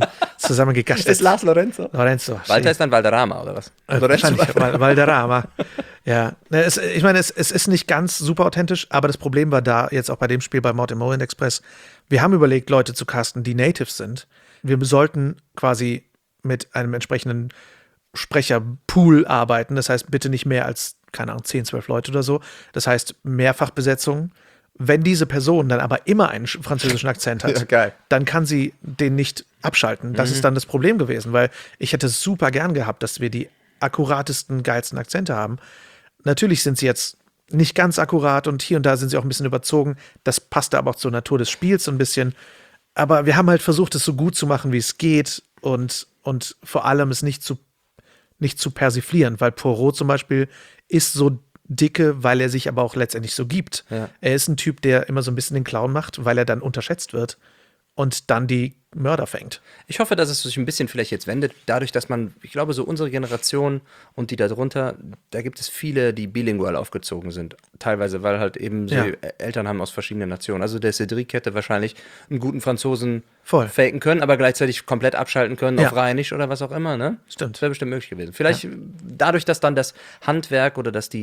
zusammengegastet. Ist Lars Lorenzo? Lorenzo. Walter ist dann Valderrama, oder was? Wahrscheinlich Valderrama. Ja, ich meine, es ist nicht ganz super authentisch, aber das Problem war da, jetzt auch bei dem Spiel bei Mord im Orient Express, wir haben überlegt, Leute zu casten, die Natives sind. Wir sollten quasi mit einem entsprechenden Sprecherpool arbeiten. Das heißt, bitte nicht mehr als, keine Ahnung, 10, 12 Leute oder so. Das heißt, Mehrfachbesetzung. Wenn diese Person dann aber immer einen französischen Akzent hat, dann kann sie den nicht abschalten. Das ist dann das Problem gewesen, weil ich hätte super gern gehabt, dass wir die akkuratesten, geilsten Akzente haben. Natürlich sind sie jetzt nicht ganz akkurat und hier und da sind sie auch ein bisschen überzogen. Das passte aber auch zur Natur des Spiels so ein bisschen. Aber wir haben halt versucht, es so gut zu machen, wie es geht und vor allem es nicht zu persiflieren, weil Poirot zum Beispiel ist so dicke, weil er sich aber auch letztendlich so gibt. Ja. Er ist ein Typ, der immer so ein bisschen den Clown macht, weil er dann unterschätzt wird und dann die Mörder fängt. Ich hoffe, dass es sich ein bisschen vielleicht jetzt wendet, dadurch, dass ich glaube, so unsere Generation und die darunter, da gibt es viele, die bilingual aufgezogen sind. Teilweise, weil halt eben so Eltern haben aus verschiedenen Nationen. Also der Cédric hätte wahrscheinlich einen guten Franzosen faken können, aber gleichzeitig komplett abschalten können auf Rheinisch oder was auch immer, ne? Stimmt. Das wäre bestimmt möglich gewesen. Vielleicht dadurch, dass dann das Handwerk oder dass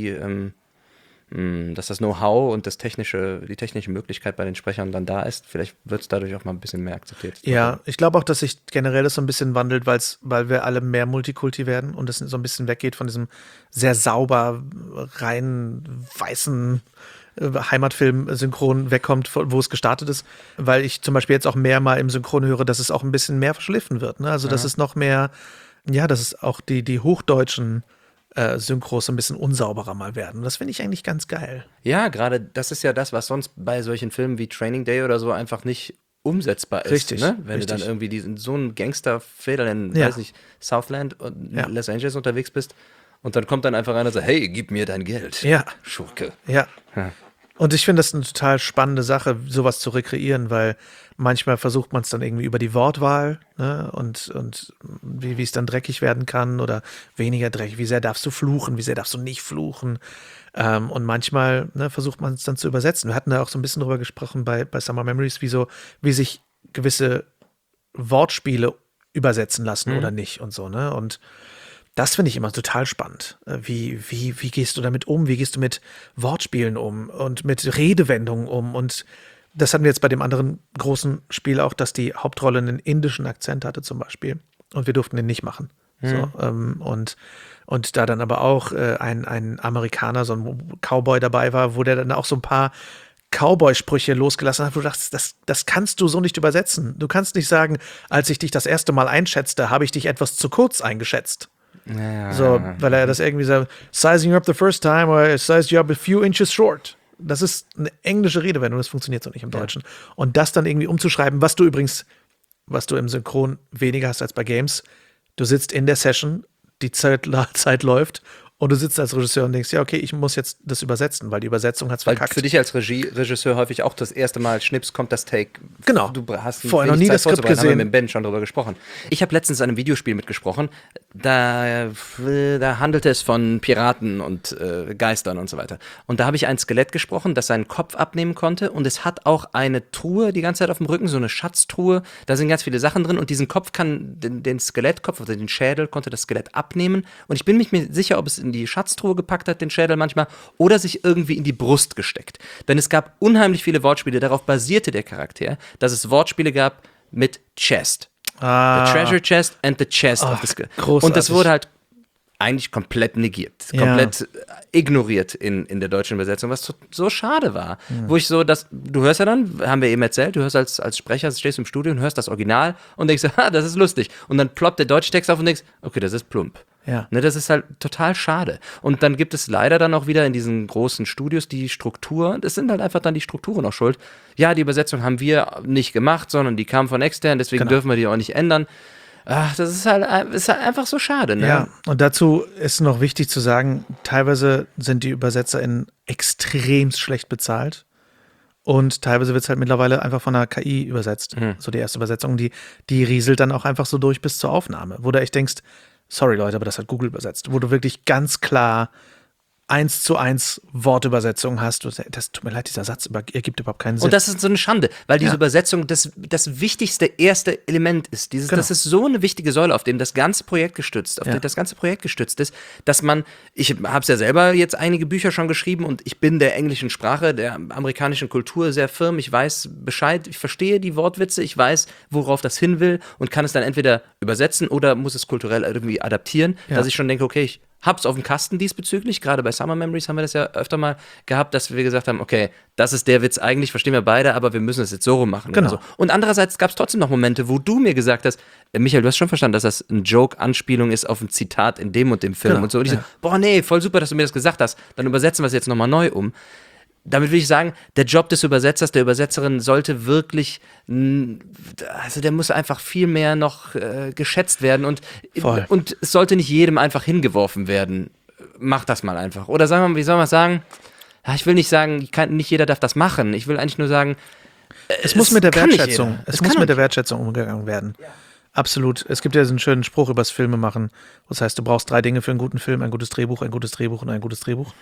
dass das Know-how und die technische Möglichkeit bei den Sprechern dann da ist, vielleicht wird es dadurch auch mal ein bisschen mehr akzeptiert. Ja, ich glaube auch, dass sich generell das so ein bisschen wandelt, weil wir alle mehr Multikulti werden und es so ein bisschen weggeht von diesem sehr sauber, rein weißen Heimatfilm-Synchron wegkommt, wo es gestartet ist, weil ich zum Beispiel jetzt auch mehr mal im Synchron höre, dass es auch ein bisschen mehr verschliffen wird. Ne? Also, dass es noch mehr, dass es auch die hochdeutschen Synchros ein bisschen unsauberer mal werden. Das finde ich eigentlich ganz geil. Ja, gerade das ist ja das, was sonst bei solchen Filmen wie Training Day oder so einfach nicht umsetzbar ist. Richtig. Ne? Wenn du dann irgendwie so einen Gangsterfehler in, weiß nicht, Southland und Los Angeles unterwegs bist und dann kommt dann einfach einer und sagt, hey, gib mir dein Geld. Ja. Schurke. Ja. Und ich finde das eine total spannende Sache, sowas zu rekreieren, weil manchmal versucht man es dann irgendwie über die Wortwahl, ne? Und wie es dann dreckig werden kann oder weniger dreckig. Wie sehr darfst du fluchen, wie sehr darfst du nicht fluchen? Und manchmal versucht man es dann zu übersetzen. Wir hatten da auch so ein bisschen drüber gesprochen bei Summer Memories, wie sich gewisse Wortspiele übersetzen lassen oder nicht und so, ne? Und das finde ich immer total spannend. Wie gehst du damit um? Wie gehst du mit Wortspielen um und mit Redewendungen um? Und das hatten wir jetzt bei dem anderen großen Spiel auch, dass die Hauptrolle einen indischen Akzent hatte zum Beispiel. Und wir durften den nicht machen. So, und da dann aber auch ein Amerikaner, so ein Cowboy dabei war, wo der dann auch so ein paar Cowboy-Sprüche losgelassen hat, wo du dachtest, das kannst du so nicht übersetzen. Du kannst nicht sagen, als ich dich das erste Mal einschätzte, habe ich dich etwas zu kurz eingeschätzt. Ja. So, weil er das irgendwie sagt, sizing you up the first time or I sized you up a few inches short. Das ist eine englische Redewendung, das funktioniert so nicht im Deutschen. Und das dann irgendwie umzuschreiben, was du im Synchron weniger hast als bei Games. Du sitzt in der Session, die Zeit läuft und du sitzt als Regisseur und denkst, ja, okay, ich muss jetzt das übersetzen, weil die Übersetzung hat's verkackt. Weil für dich als Regisseur häufig auch das erste Mal Schnips kommt das Take. Genau. Du hast vorher noch nie das Skript gesehen. Haben wir mit Ben schon drüber gesprochen. Ich habe letztens an einem Videospiel mitgesprochen, da handelte es von Piraten und Geistern und so weiter. Und da habe ich ein Skelett gesprochen, das seinen Kopf abnehmen konnte und es hat auch eine Truhe die ganze Zeit auf dem Rücken, so eine Schatztruhe, da sind ganz viele Sachen drin und diesen Kopf kann, den Skelettkopf oder den Schädel konnte das Skelett abnehmen und ich bin mir nicht sicher, ob es in die Schatztruhe gepackt hat, den Schädel manchmal, oder sich irgendwie in die Brust gesteckt. Denn es gab unheimlich viele Wortspiele, darauf basierte der Charakter, dass es Wortspiele gab mit Chest. The Treasure Chest and the Chest of the Skull. Und das wurde halt eigentlich komplett negiert, komplett ignoriert in der deutschen Übersetzung, was so schade war. Wo ich so, du hörst ja dann, haben wir eben erzählt, du hörst als Sprecher, stehst du im Studio und hörst das Original und denkst, das ist lustig. Und dann ploppt der deutsche Text auf und denkst, okay, das ist plump. Ja. Ne, das ist halt total schade. Und dann gibt es leider dann auch wieder in diesen großen Studios die Struktur, das sind halt einfach dann die Strukturen auch schuld. Ja, die Übersetzung haben wir nicht gemacht, sondern die kam von extern, deswegen dürfen wir die auch nicht ändern. Ach, das ist halt einfach so schade, ne? Ja, und dazu ist noch wichtig zu sagen, teilweise sind die ÜbersetzerInnen extrem schlecht bezahlt und teilweise wird es halt mittlerweile einfach von einer KI übersetzt. So die erste Übersetzung, die rieselt dann auch einfach so durch bis zur Aufnahme, wo du echt denkst, sorry Leute, aber das hat Google übersetzt, wo du wirklich ganz klar 1:1 Wortübersetzung hast. Das tut mir leid, dieser Satz ergibt überhaupt keinen Sinn. Und das ist so eine Schande, weil diese Übersetzung das wichtigste erste Element ist. Das ist so eine wichtige Säule, auf dem das ganze Projekt gestützt, ist, dass ich habe es ja selber jetzt einige Bücher schon geschrieben und ich bin der englischen Sprache, der amerikanischen Kultur sehr firm. Ich weiß Bescheid, ich verstehe die Wortwitze, ich weiß, worauf das hin will und kann es dann entweder übersetzen oder muss es kulturell irgendwie adaptieren, dass ich schon denke, okay, ich hab's auf dem Kasten diesbezüglich. Gerade bei Summer Memories haben wir das ja öfter mal gehabt, dass wir gesagt haben, okay, das ist der Witz eigentlich, verstehen wir beide, aber wir müssen es jetzt so rum machen. Genau. Oder so. Und andererseits gab es trotzdem noch Momente, wo du mir gesagt hast, Michael, du hast schon verstanden, dass das ein Joke-Anspielung ist auf ein Zitat in dem und dem Film und so. Und ich so, boah, nee, voll super, dass du mir das gesagt hast. Dann übersetzen wir es jetzt nochmal neu um. Damit will ich sagen, der Job des Übersetzers, der Übersetzerin sollte wirklich, also der muss einfach viel mehr noch geschätzt werden und es sollte nicht jedem einfach hingeworfen werden. Mach das mal einfach. Oder sagen wir mal, wie soll man sagen? Ja, ich will nicht sagen, nicht jeder darf das machen. Ich will eigentlich nur sagen, es muss mit der Wertschätzung umgegangen werden. Ja. Absolut. Es gibt ja so einen schönen Spruch übers Filmemachen. Das heißt, du brauchst 3 Dinge für einen guten Film: ein gutes Drehbuch und ein gutes Drehbuch.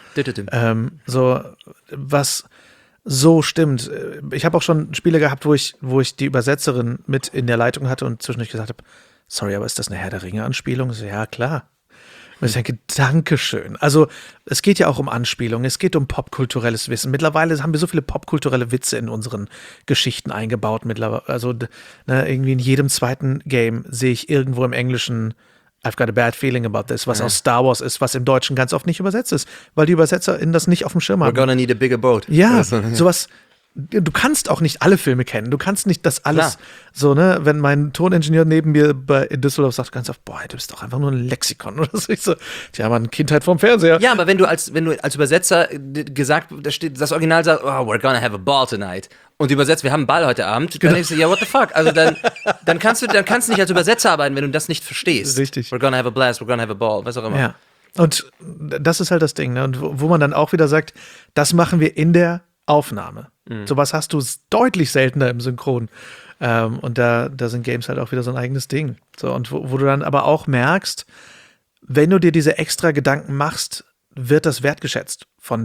Was so stimmt. Ich habe auch schon Spiele gehabt, wo ich die Übersetzerin mit in der Leitung hatte und zwischendurch gesagt habe, sorry, aber ist das eine Herr der Ringe-Anspielung? So, ja, klar. Und ich denke, Dankeschön. Also es geht ja auch um Anspielungen, es geht um popkulturelles Wissen. Mittlerweile haben wir so viele popkulturelle Witze in unseren Geschichten eingebaut. Also irgendwie in jedem zweiten Game sehe ich irgendwo im Englischen I've got a bad feeling about this, was aus Star Wars ist, was im Deutschen ganz oft nicht übersetzt ist, weil die UbersetzerInnen das nicht auf dem Schirm haben. We're gonna need a bigger boat. Ja, sowas. Du kannst auch nicht alle Filme kennen. Du kannst nicht das alles so, ne? Wenn mein Toningenieur neben mir in Düsseldorf sagt ganz oft, boah, du bist doch einfach nur ein Lexikon oder so. Ich so, tja, man, Kindheit vom Fernseher. Ja, aber wenn du als Übersetzer gesagt, das Original sagt, oh, we're gonna have a ball tonight. Und übersetzt, wir haben einen Ball heute Abend, dann denkst du, ja, what the fuck? Also dann kannst du nicht als Übersetzer arbeiten, wenn du das nicht verstehst. Richtig. We're gonna have a blast, we're gonna have a ball, was auch immer. Ja. Und das ist halt das Ding, ne? Und wo man dann auch wieder sagt, das machen wir in der Aufnahme. Sowas hast du deutlich seltener im Synchron. Und da sind Games halt auch wieder so ein eigenes Ding. So, und wo du dann aber auch merkst, wenn du dir diese extra Gedanken machst, wird das wertgeschätzt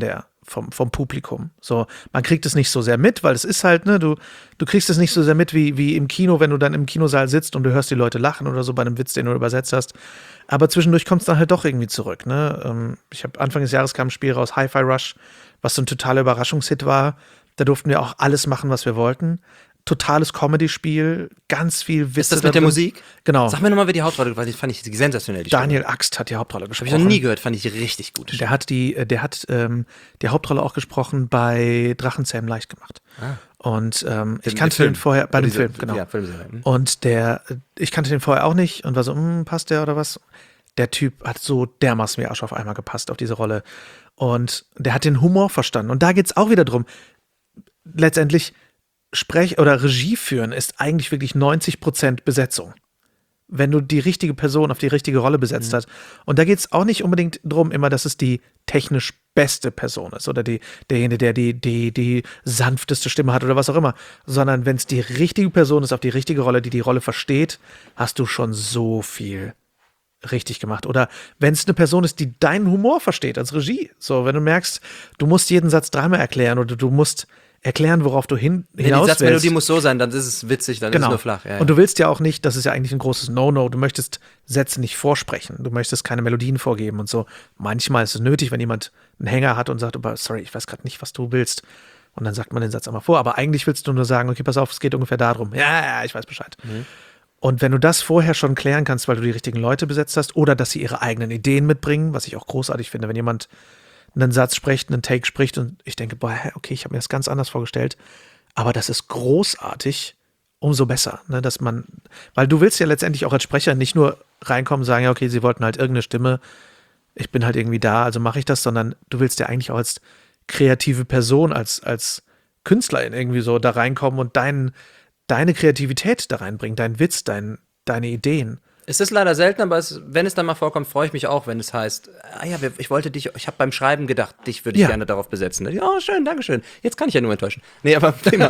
vom Publikum. So, man kriegt es nicht so sehr mit, weil es ist halt, ne, du kriegst es nicht so sehr mit wie im Kino, wenn du dann im Kinosaal sitzt und du hörst die Leute lachen oder so bei einem Witz, den du übersetzt hast. Aber zwischendurch kommt es dann halt doch irgendwie zurück, ne? Ich habe Anfang des Jahres kam ein Spiel raus, Hi-Fi Rush, was so ein totaler Überraschungshit war. Da durften wir auch alles machen, was wir wollten. Totales Comedy-Spiel, ganz viel Witze. Ist das mit der Musik? Genau. Sag mir nochmal, wer die Hauptrolle war. Die fand ich sensationell. Daniel Axt hat die Hauptrolle gesprochen. Habe ich noch nie gehört, fand ich richtig gut. Der hat die Hauptrolle auch gesprochen bei Drachenzähmen leicht gemacht. Und ich kannte den vorher, bei dem Film, genau. Ja, und ich kannte den vorher auch nicht und war so, passt der oder was? Der Typ hat so dermaßen wie Arsch auf einmal gepasst auf diese Rolle. Und der hat den Humor verstanden. Und da geht es auch wieder drum. Letztendlich oder Regie führen ist eigentlich wirklich 90% Besetzung. Wenn du die richtige Person auf die richtige Rolle besetzt hast. Und da geht es auch nicht unbedingt drum, immer, dass es die technisch beste Person ist oder derjenige, der die sanfteste Stimme hat oder was auch immer. Sondern wenn es die richtige Person ist auf die richtige Rolle, die Rolle versteht, hast du schon so viel richtig gemacht. Oder wenn es eine Person ist, die deinen Humor versteht als Regie. So, wenn du merkst, du musst jeden Satz 3-mal erklären oder du musst erklären, worauf du hinaus willst. Die Satzmelodie muss so sein, dann ist es witzig, dann ist es nur flach. Ja. Und du willst ja auch nicht, das ist ja eigentlich ein großes No-No, du möchtest Sätze nicht vorsprechen, du möchtest keine Melodien vorgeben und so. Manchmal ist es nötig, wenn jemand einen Hänger hat und sagt, sorry, ich weiß gerade nicht, was du willst. Und dann sagt man den Satz einmal vor, aber eigentlich willst du nur sagen, okay, pass auf, es geht ungefähr darum. Ja, ich weiß Bescheid. Und wenn du das vorher schon klären kannst, weil du die richtigen Leute besetzt hast oder dass sie ihre eigenen Ideen mitbringen, was ich auch großartig finde, wenn jemand einen Satz spricht, einen Take spricht und ich denke, boah, okay, ich habe mir das ganz anders vorgestellt, aber das ist großartig, umso besser, ne, weil du willst ja letztendlich auch als Sprecher nicht nur reinkommen und sagen, ja, okay, sie wollten halt irgendeine Stimme, ich bin halt irgendwie da, also mache ich das, sondern du willst ja eigentlich auch als kreative Person, als Künstlerin irgendwie so da reinkommen und deine Kreativität da reinbringen, deinen Witz, deine Ideen. Es ist leider selten, aber wenn es dann mal vorkommt, freue ich mich auch, wenn es heißt, ich habe beim Schreiben gedacht, dich würde ich gerne darauf besetzen. Ja, schön, dankeschön. Jetzt kann ich ja nur enttäuschen. Nee, aber prima.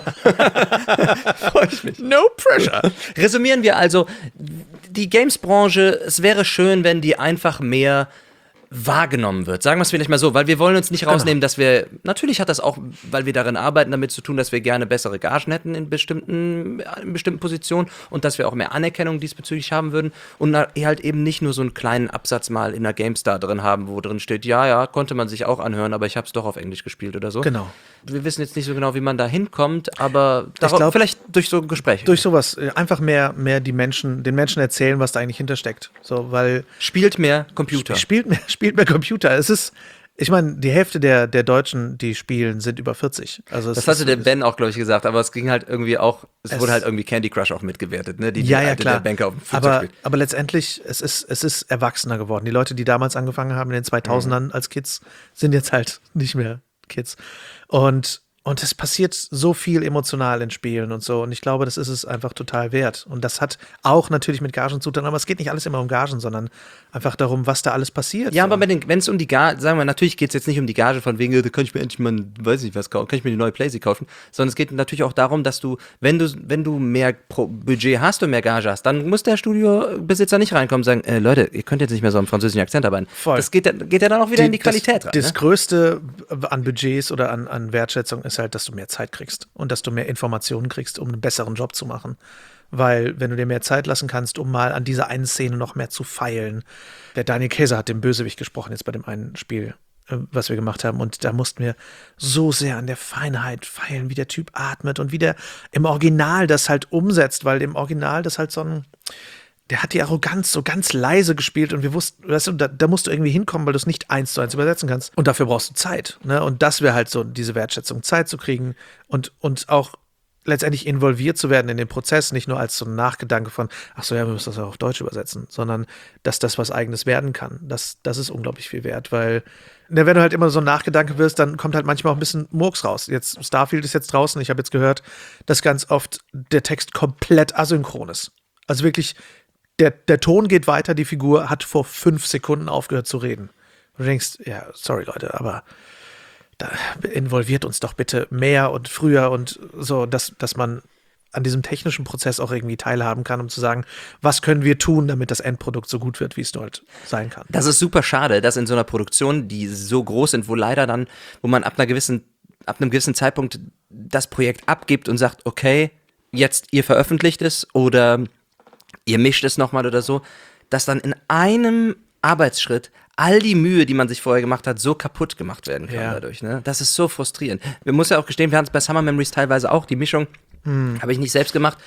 Freue ich mich. No pressure. Resümieren wir also, die Games-Branche, es wäre schön, wenn die einfach mehr wahrgenommen wird. Sagen wir es vielleicht mal so, weil wir wollen uns nicht rausnehmen, dass wir, natürlich hat das auch, weil wir darin arbeiten, damit zu tun, dass wir gerne bessere Gagen hätten in bestimmten Positionen und dass wir auch mehr Anerkennung diesbezüglich haben würden und halt eben nicht nur so einen kleinen Absatz mal in der GameStar drin haben, wo drin steht, ja, konnte man sich auch anhören, aber ich habe es doch auf Englisch gespielt oder so. Genau. Wir wissen jetzt nicht so genau, wie man da hinkommt, aber vielleicht durch so Gespräche. Durch sowas, einfach mehr den Menschen erzählen, was da eigentlich hintersteckt. So, weil spielt mehr Computer. Spielt mehr Computer. Es ist, ich meine, die Hälfte der Deutschen, die spielen, sind über 40. Also das hatte der Ben auch, glaube ich, gesagt, aber es ging halt irgendwie auch, es wurde halt irgendwie Candy Crush auch mitgewertet, ne? Klar. Der Banker auf dem Flugzeug spielt. Aber letztendlich, es ist erwachsener geworden. Die Leute, die damals angefangen haben in den 2000ern als Kids, sind jetzt halt nicht mehr Kids. Und es passiert so viel emotional in Spielen und so. Und ich glaube, das ist es einfach total wert. Und das hat auch natürlich mit Gagen zu tun. Aber es geht nicht alles immer um Gagen, sondern einfach darum, was da alles passiert. Ja, aber wenn es um die Gage, sagen wir, natürlich geht es jetzt nicht um die Gage von wegen, da kann ich mir endlich mal, weiß nicht was kaufen, kann ich mir die neue Playsee kaufen, sondern es geht natürlich auch darum, dass du, wenn du mehr Budget hast und mehr Gage hast, dann muss der Studiobesitzer nicht reinkommen und sagen, Leute, ihr könnt jetzt nicht mehr so einen französischen Akzent arbeiten. Voll. Das geht ja dann auch wieder in die Qualität rein. Das Größte an Budgets oder an Wertschätzung ist halt, dass du mehr Zeit kriegst und dass du mehr Informationen kriegst, um einen besseren Job zu machen. Weil, wenn du dir mehr Zeit lassen kannst, um mal an dieser einen Szene noch mehr zu feilen. Der Daniel Käser hat den Bösewicht gesprochen, jetzt bei dem einen Spiel, was wir gemacht haben. Und da mussten wir so sehr an der Feinheit feilen, wie der Typ atmet und wie der im Original das halt umsetzt, weil im Original das halt der hat die Arroganz so ganz leise gespielt und wir wussten, weißt du, da musst du irgendwie hinkommen, weil du es nicht 1:1 übersetzen kannst. Und dafür brauchst du Zeit. Ne? Und das wäre halt so diese Wertschätzung, Zeit zu kriegen und auch letztendlich involviert zu werden in den Prozess, nicht nur als so ein Nachgedanke von, ach so, ja, wir müssen das auch auf Deutsch übersetzen, sondern dass das was Eigenes werden kann. Das ist unglaublich viel wert, weil wenn du halt immer so ein Nachgedanke wirst, dann kommt halt manchmal auch ein bisschen Murks raus. Jetzt, Starfield ist jetzt draußen, ich habe jetzt gehört, dass ganz oft der Text komplett asynchron ist. Also wirklich, der Ton geht weiter, die Figur hat vor 5 Sekunden aufgehört zu reden. Und du denkst, ja, sorry Leute, aber da involviert uns doch bitte mehr und früher und so, dass man an diesem technischen Prozess auch irgendwie teilhaben kann, um zu sagen, was können wir tun, damit das Endprodukt so gut wird, wie es dort sein kann. Das ist super schade, dass in so einer Produktion, die so groß sind, wo man ab einem gewissen Zeitpunkt das Projekt abgibt und sagt, okay, jetzt ihr veröffentlicht es oder ihr mischt es nochmal oder so, dass dann in einem Arbeitsschritt all die Mühe, die man sich vorher gemacht hat, so kaputt gemacht werden kann dadurch. Ne? Das ist so frustrierend. Wir müssen ja auch gestehen, wir hatten es bei Summer Memories teilweise auch, die Mischung habe ich nicht selbst gemacht.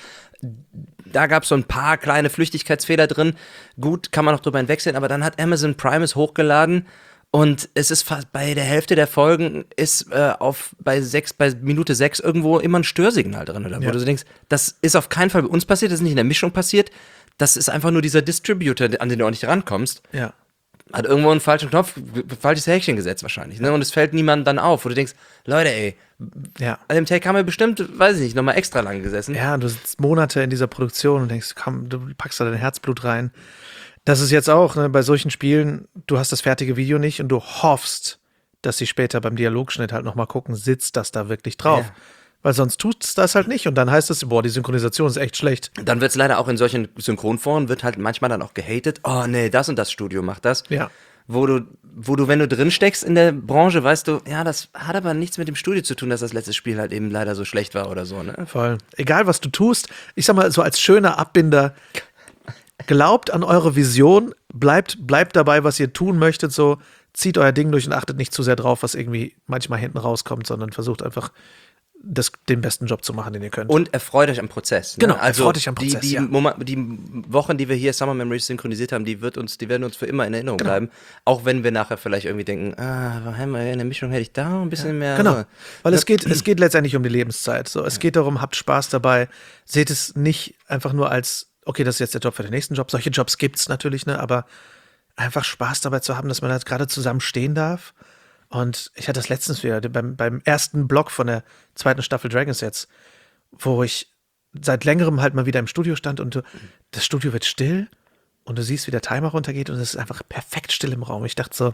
Da gab es so ein paar kleine Flüchtigkeitsfehler drin. Gut, kann man noch drüber hinwegsehen, aber dann hat Amazon Prime es hochgeladen und es ist fast bei der Hälfte der Folgen ist bei Minute 6 irgendwo immer ein Störsignal drin, oder wo du so denkst, das ist auf keinen Fall bei uns passiert, das ist nicht in der Mischung passiert, das ist einfach nur dieser Distributor, an den du auch nicht rankommst. Ja. Hat irgendwo einen falschen Knopf, falsches Häkchen gesetzt wahrscheinlich, ne? Und es fällt niemandem dann auf, wo du denkst, Leute, ey, an dem Take haben wir bestimmt, weiß ich nicht, nochmal extra lang gesessen. Ja, du sitzt Monate in dieser Produktion und denkst, komm, du packst da dein Herzblut rein. Das ist jetzt auch, ne, bei solchen Spielen, du hast das fertige Video nicht und du hoffst, dass sie später beim Dialogschnitt halt nochmal gucken, sitzt das da wirklich drauf. Ja. Weil sonst tut es das halt nicht und dann heißt es, boah, die Synchronisation ist echt schlecht. Dann wird es leider auch in solchen Synchronforen, wird halt manchmal dann auch gehatet, oh nee, das und das Studio macht das. Ja. Wo du, wenn du drin steckst in der Branche, weißt du, ja, das hat aber nichts mit dem Studio zu tun, dass das letzte Spiel halt eben leider so schlecht war oder so, ne? Voll. Egal, was du tust, ich sag mal, so als schöner Abbinder, glaubt an eure Vision, bleibt dabei, was ihr tun möchtet, so, zieht euer Ding durch und achtet nicht zu sehr drauf, was irgendwie manchmal hinten rauskommt, sondern versucht einfach den besten Job zu machen, den ihr könnt. Und erfreut euch am Prozess. Ne? Genau, also erfreut euch am Prozess, die Wochen, die wir hier Summer Memories synchronisiert haben, die werden uns für immer in Erinnerung bleiben. Auch wenn wir nachher vielleicht irgendwie denken, in der Mischung hätte ich da ein bisschen mehr. Genau, weil es geht letztendlich um die Lebenszeit. So, es geht darum, habt Spaß dabei. Seht es nicht einfach nur als, okay, das ist jetzt der Job für den nächsten Job. Solche Jobs gibt's natürlich, ne, aber einfach Spaß dabei zu haben, dass man halt gerade zusammen stehen darf. Und ich hatte das letztens wieder beim ersten Block von der 2. Staffel Dragons jetzt, wo ich seit längerem halt mal wieder im Studio stand und das Studio wird still und du siehst, wie der Timer runtergeht und es ist einfach perfekt still im Raum. Ich dachte so,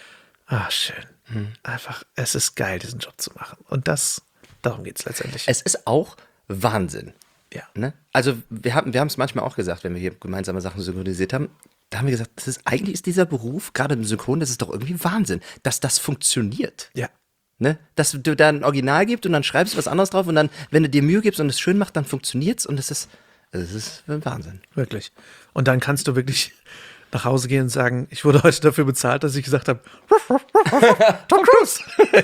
schön. Einfach, es ist geil, diesen Job zu machen. Und darum geht es letztendlich. Es ist auch Wahnsinn. Ja. Ne? Also wir haben es manchmal auch gesagt, wenn wir hier gemeinsame Sachen synchronisiert haben, da haben wir gesagt, eigentlich ist dieser Beruf, gerade im Synchron, das ist doch irgendwie Wahnsinn, dass das funktioniert. Ja. Ne? Dass du da ein Original gibst und dann schreibst du was anderes drauf und dann, wenn du dir Mühe gibst und es schön machst, dann funktioniert's und es ist ein Wahnsinn. Wirklich. Und dann kannst du wirklich nach Hause gehen und sagen, ich wurde heute dafür bezahlt, dass ich gesagt habe, Tom Cruise.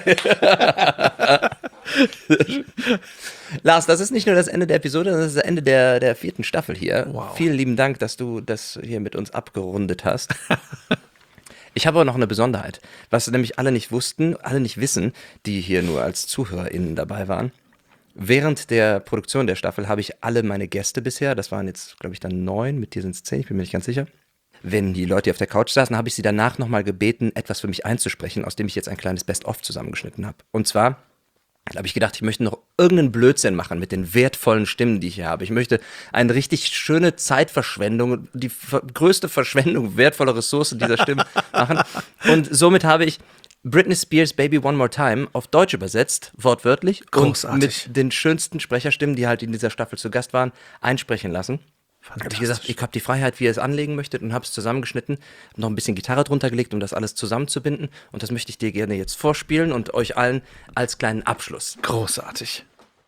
Lars, das ist nicht nur das Ende der Episode, das ist das Ende der 4. Staffel hier. Wow. Vielen lieben Dank, dass du das hier mit uns abgerundet hast. Ich habe aber noch eine Besonderheit, was nämlich alle nicht wissen, die hier nur als ZuhörerInnen dabei waren. Während der Produktion der Staffel habe ich alle meine Gäste bisher, das waren jetzt, glaube ich, dann 9, mit dir sind es 10, ich bin mir nicht ganz sicher. Wenn die Leute auf der Couch saßen, habe ich sie danach nochmal gebeten, etwas für mich einzusprechen, aus dem ich jetzt ein kleines Best-of zusammengeschnitten habe. Und zwar habe ich gedacht, ich möchte noch irgendeinen Blödsinn machen mit den wertvollen Stimmen, die ich hier habe. Ich möchte eine richtig schöne Zeitverschwendung, die größte Verschwendung wertvoller Ressourcen dieser Stimmen machen. Und somit habe ich Britney Spears Baby One More Time auf Deutsch übersetzt, wortwörtlich, Großartig. und mit den schönsten Sprecherstimmen, die halt in dieser Staffel zu Gast waren, einsprechen lassen. Habe ich gesagt, ich habe die Freiheit, wie ihr es anlegen möchtet, und habe es zusammengeschnitten, habe noch ein bisschen Gitarre drunter gelegt, um das alles zusammenzubinden, und das möchte ich dir gerne jetzt vorspielen und euch allen als kleinen Abschluss. Großartig.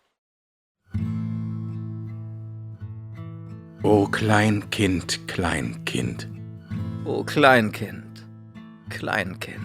O Kleinkind, Kleinkind. Oh Kleinkind, Kleinkind.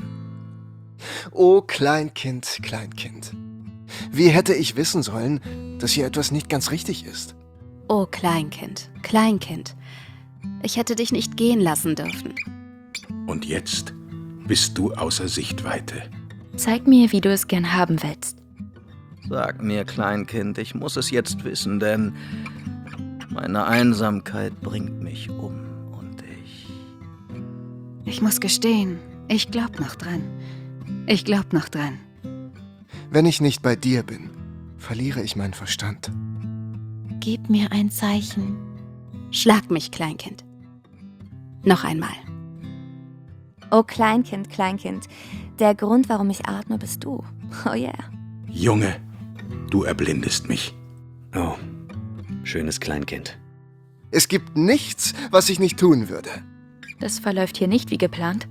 Oh Kleinkind, Kleinkind. Wie hätte ich wissen sollen, dass hier etwas nicht ganz richtig ist? Oh Kleinkind, Kleinkind, ich hätte dich nicht gehen lassen dürfen. Und jetzt bist du außer Sichtweite. Zeig mir, wie du es gern haben willst. Sag mir, Kleinkind, ich muss es jetzt wissen, denn meine Einsamkeit bringt mich um und Ich muss gestehen, ich glaub noch dran. Ich glaub noch dran. Wenn ich nicht bei dir bin, verliere ich meinen Verstand. Gib mir ein Zeichen. Schlag mich, Kleinkind. Noch einmal. Oh Kleinkind, Kleinkind, der Grund, warum ich atme, bist du. Oh yeah. Junge, du erblindest mich. Oh, schönes Kleinkind. Es gibt nichts, was ich nicht tun würde. Das verläuft hier nicht wie geplant.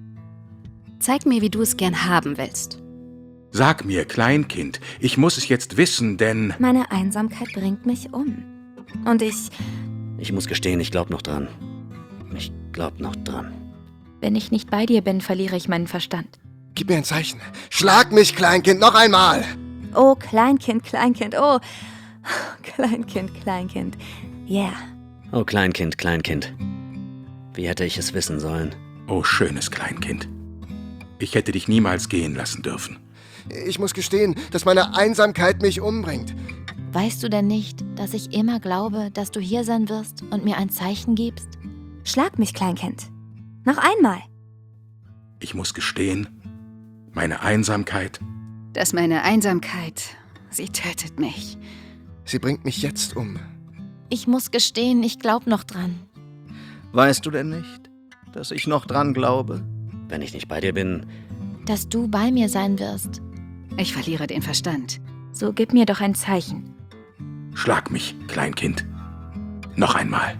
Zeig mir, wie du es gern haben willst. Sag mir, Kleinkind, ich muss es jetzt wissen, denn... Meine Einsamkeit bringt mich um. Und Ich muss gestehen, ich glaub noch dran. Ich glaub noch dran. wenn ich nicht bei dir bin, verliere ich meinen Verstand. Gib mir ein Zeichen. Schlag mich, Kleinkind, noch einmal. Oh Kleinkind, Kleinkind, oh. Kleinkind, Kleinkind. Yeah. Oh, Kleinkind, Kleinkind. Wie hätte ich es wissen sollen? Oh, schönes Kleinkind. Ich hätte dich niemals gehen lassen dürfen. Ich muss gestehen, dass meine Einsamkeit mich umbringt. Weißt du denn nicht, dass ich immer glaube, dass du hier sein wirst und mir ein Zeichen gibst? Schlag mich, Kleinkind. Noch einmal. Ich muss gestehen, meine Einsamkeit... Dass meine Einsamkeit, sie tötet mich. Sie bringt mich jetzt um. Ich muss gestehen, ich glaub noch dran. weißt du denn nicht, dass ich noch dran glaube? Wenn ich nicht bei dir bin, Dass du bei mir sein wirst. Ich verliere den Verstand. So gib mir doch ein Zeichen. Schlag mich, Kleinkind. Noch einmal.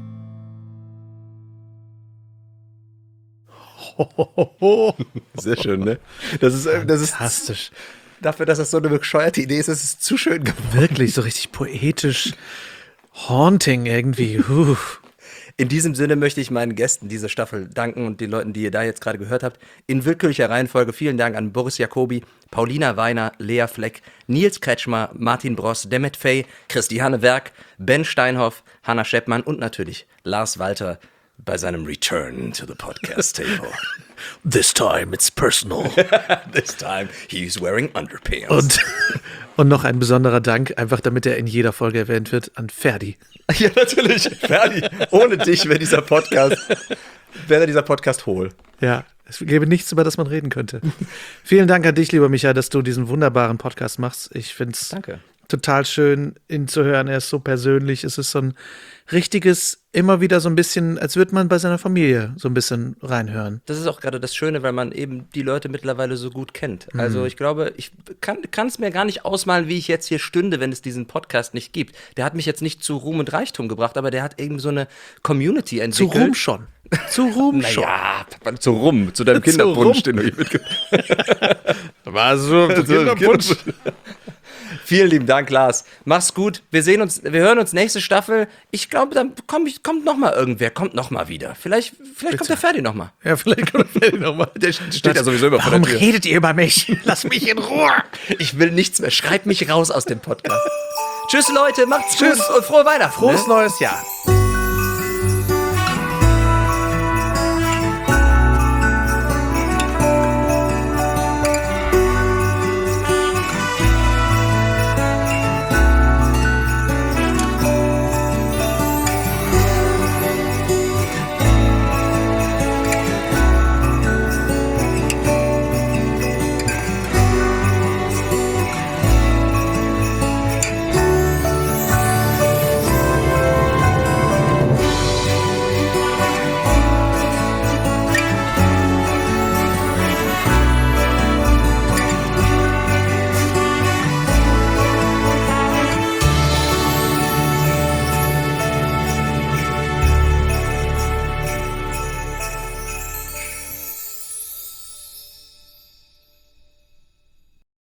Sehr schön, ne? Das ist Fantastisch. dafür, dass das so eine bescheuerte Idee ist, ist es zu schön geworden. Wirklich, so richtig poetisch, haunting irgendwie. In diesem Sinne möchte ich meinen Gästen dieser Staffel danken und den Leuten, die ihr da jetzt gerade gehört habt. In willkürlicher Reihenfolge vielen Dank an Boris Jacobi, Paulina Weiner, Lea Fleck, Nils Kretschmer, Martin Bross, Demet Fey, Christiane Werk, Ben Steinhoff, Hannah Scheppmann und natürlich Lars Walter bei seinem Return to the Podcast Table. This time it's personal. This time he's wearing underpants. Und noch ein besonderer Dank, einfach damit er in jeder Folge erwähnt wird, an Ferdi. Ja, natürlich. Ferdi, ohne dich wäre dieser Podcast hohl. Ja, es gäbe nichts, über das man reden könnte. Vielen Dank an dich, lieber Micha, dass du diesen wunderbaren Podcast machst. Ich finde es total schön, ihn zu hören. Er ist so persönlich. Es ist so ein richtiges, immer wieder so ein bisschen, als würde man bei seiner Familie so ein bisschen reinhören. Das ist auch gerade das Schöne, weil man eben die Leute mittlerweile so gut kennt. Also ich glaube, ich kann es mir gar nicht ausmalen, wie ich jetzt hier stünde, wenn es diesen Podcast nicht gibt. Der hat mich jetzt nicht zu Ruhm und Reichtum gebracht, aber der hat eben so eine Community entwickelt. Zu Ruhm schon. Zu Rum schon. Naja, zu Rum, zu deinem Kinderpunsch, den du hier mitgebracht hast. War so Kinderpunsch. Vielen lieben Dank, Lars. Mach's gut. Wir hören uns nächste Staffel. Ich glaube, dann kommt noch mal irgendwer, kommt noch mal wieder. Vielleicht kommt der Ferdi noch mal. Ja, vielleicht kommt der Ferdi noch mal. Der steht ja sowieso immer vor der Tür. Warum redet ihr über mich? Lass mich in Ruhe. Ich will nichts mehr. Schreibt mich raus aus dem Podcast. Tschüss, Leute. Macht's gut und frohe Weihnachten. Frohes neues Jahr.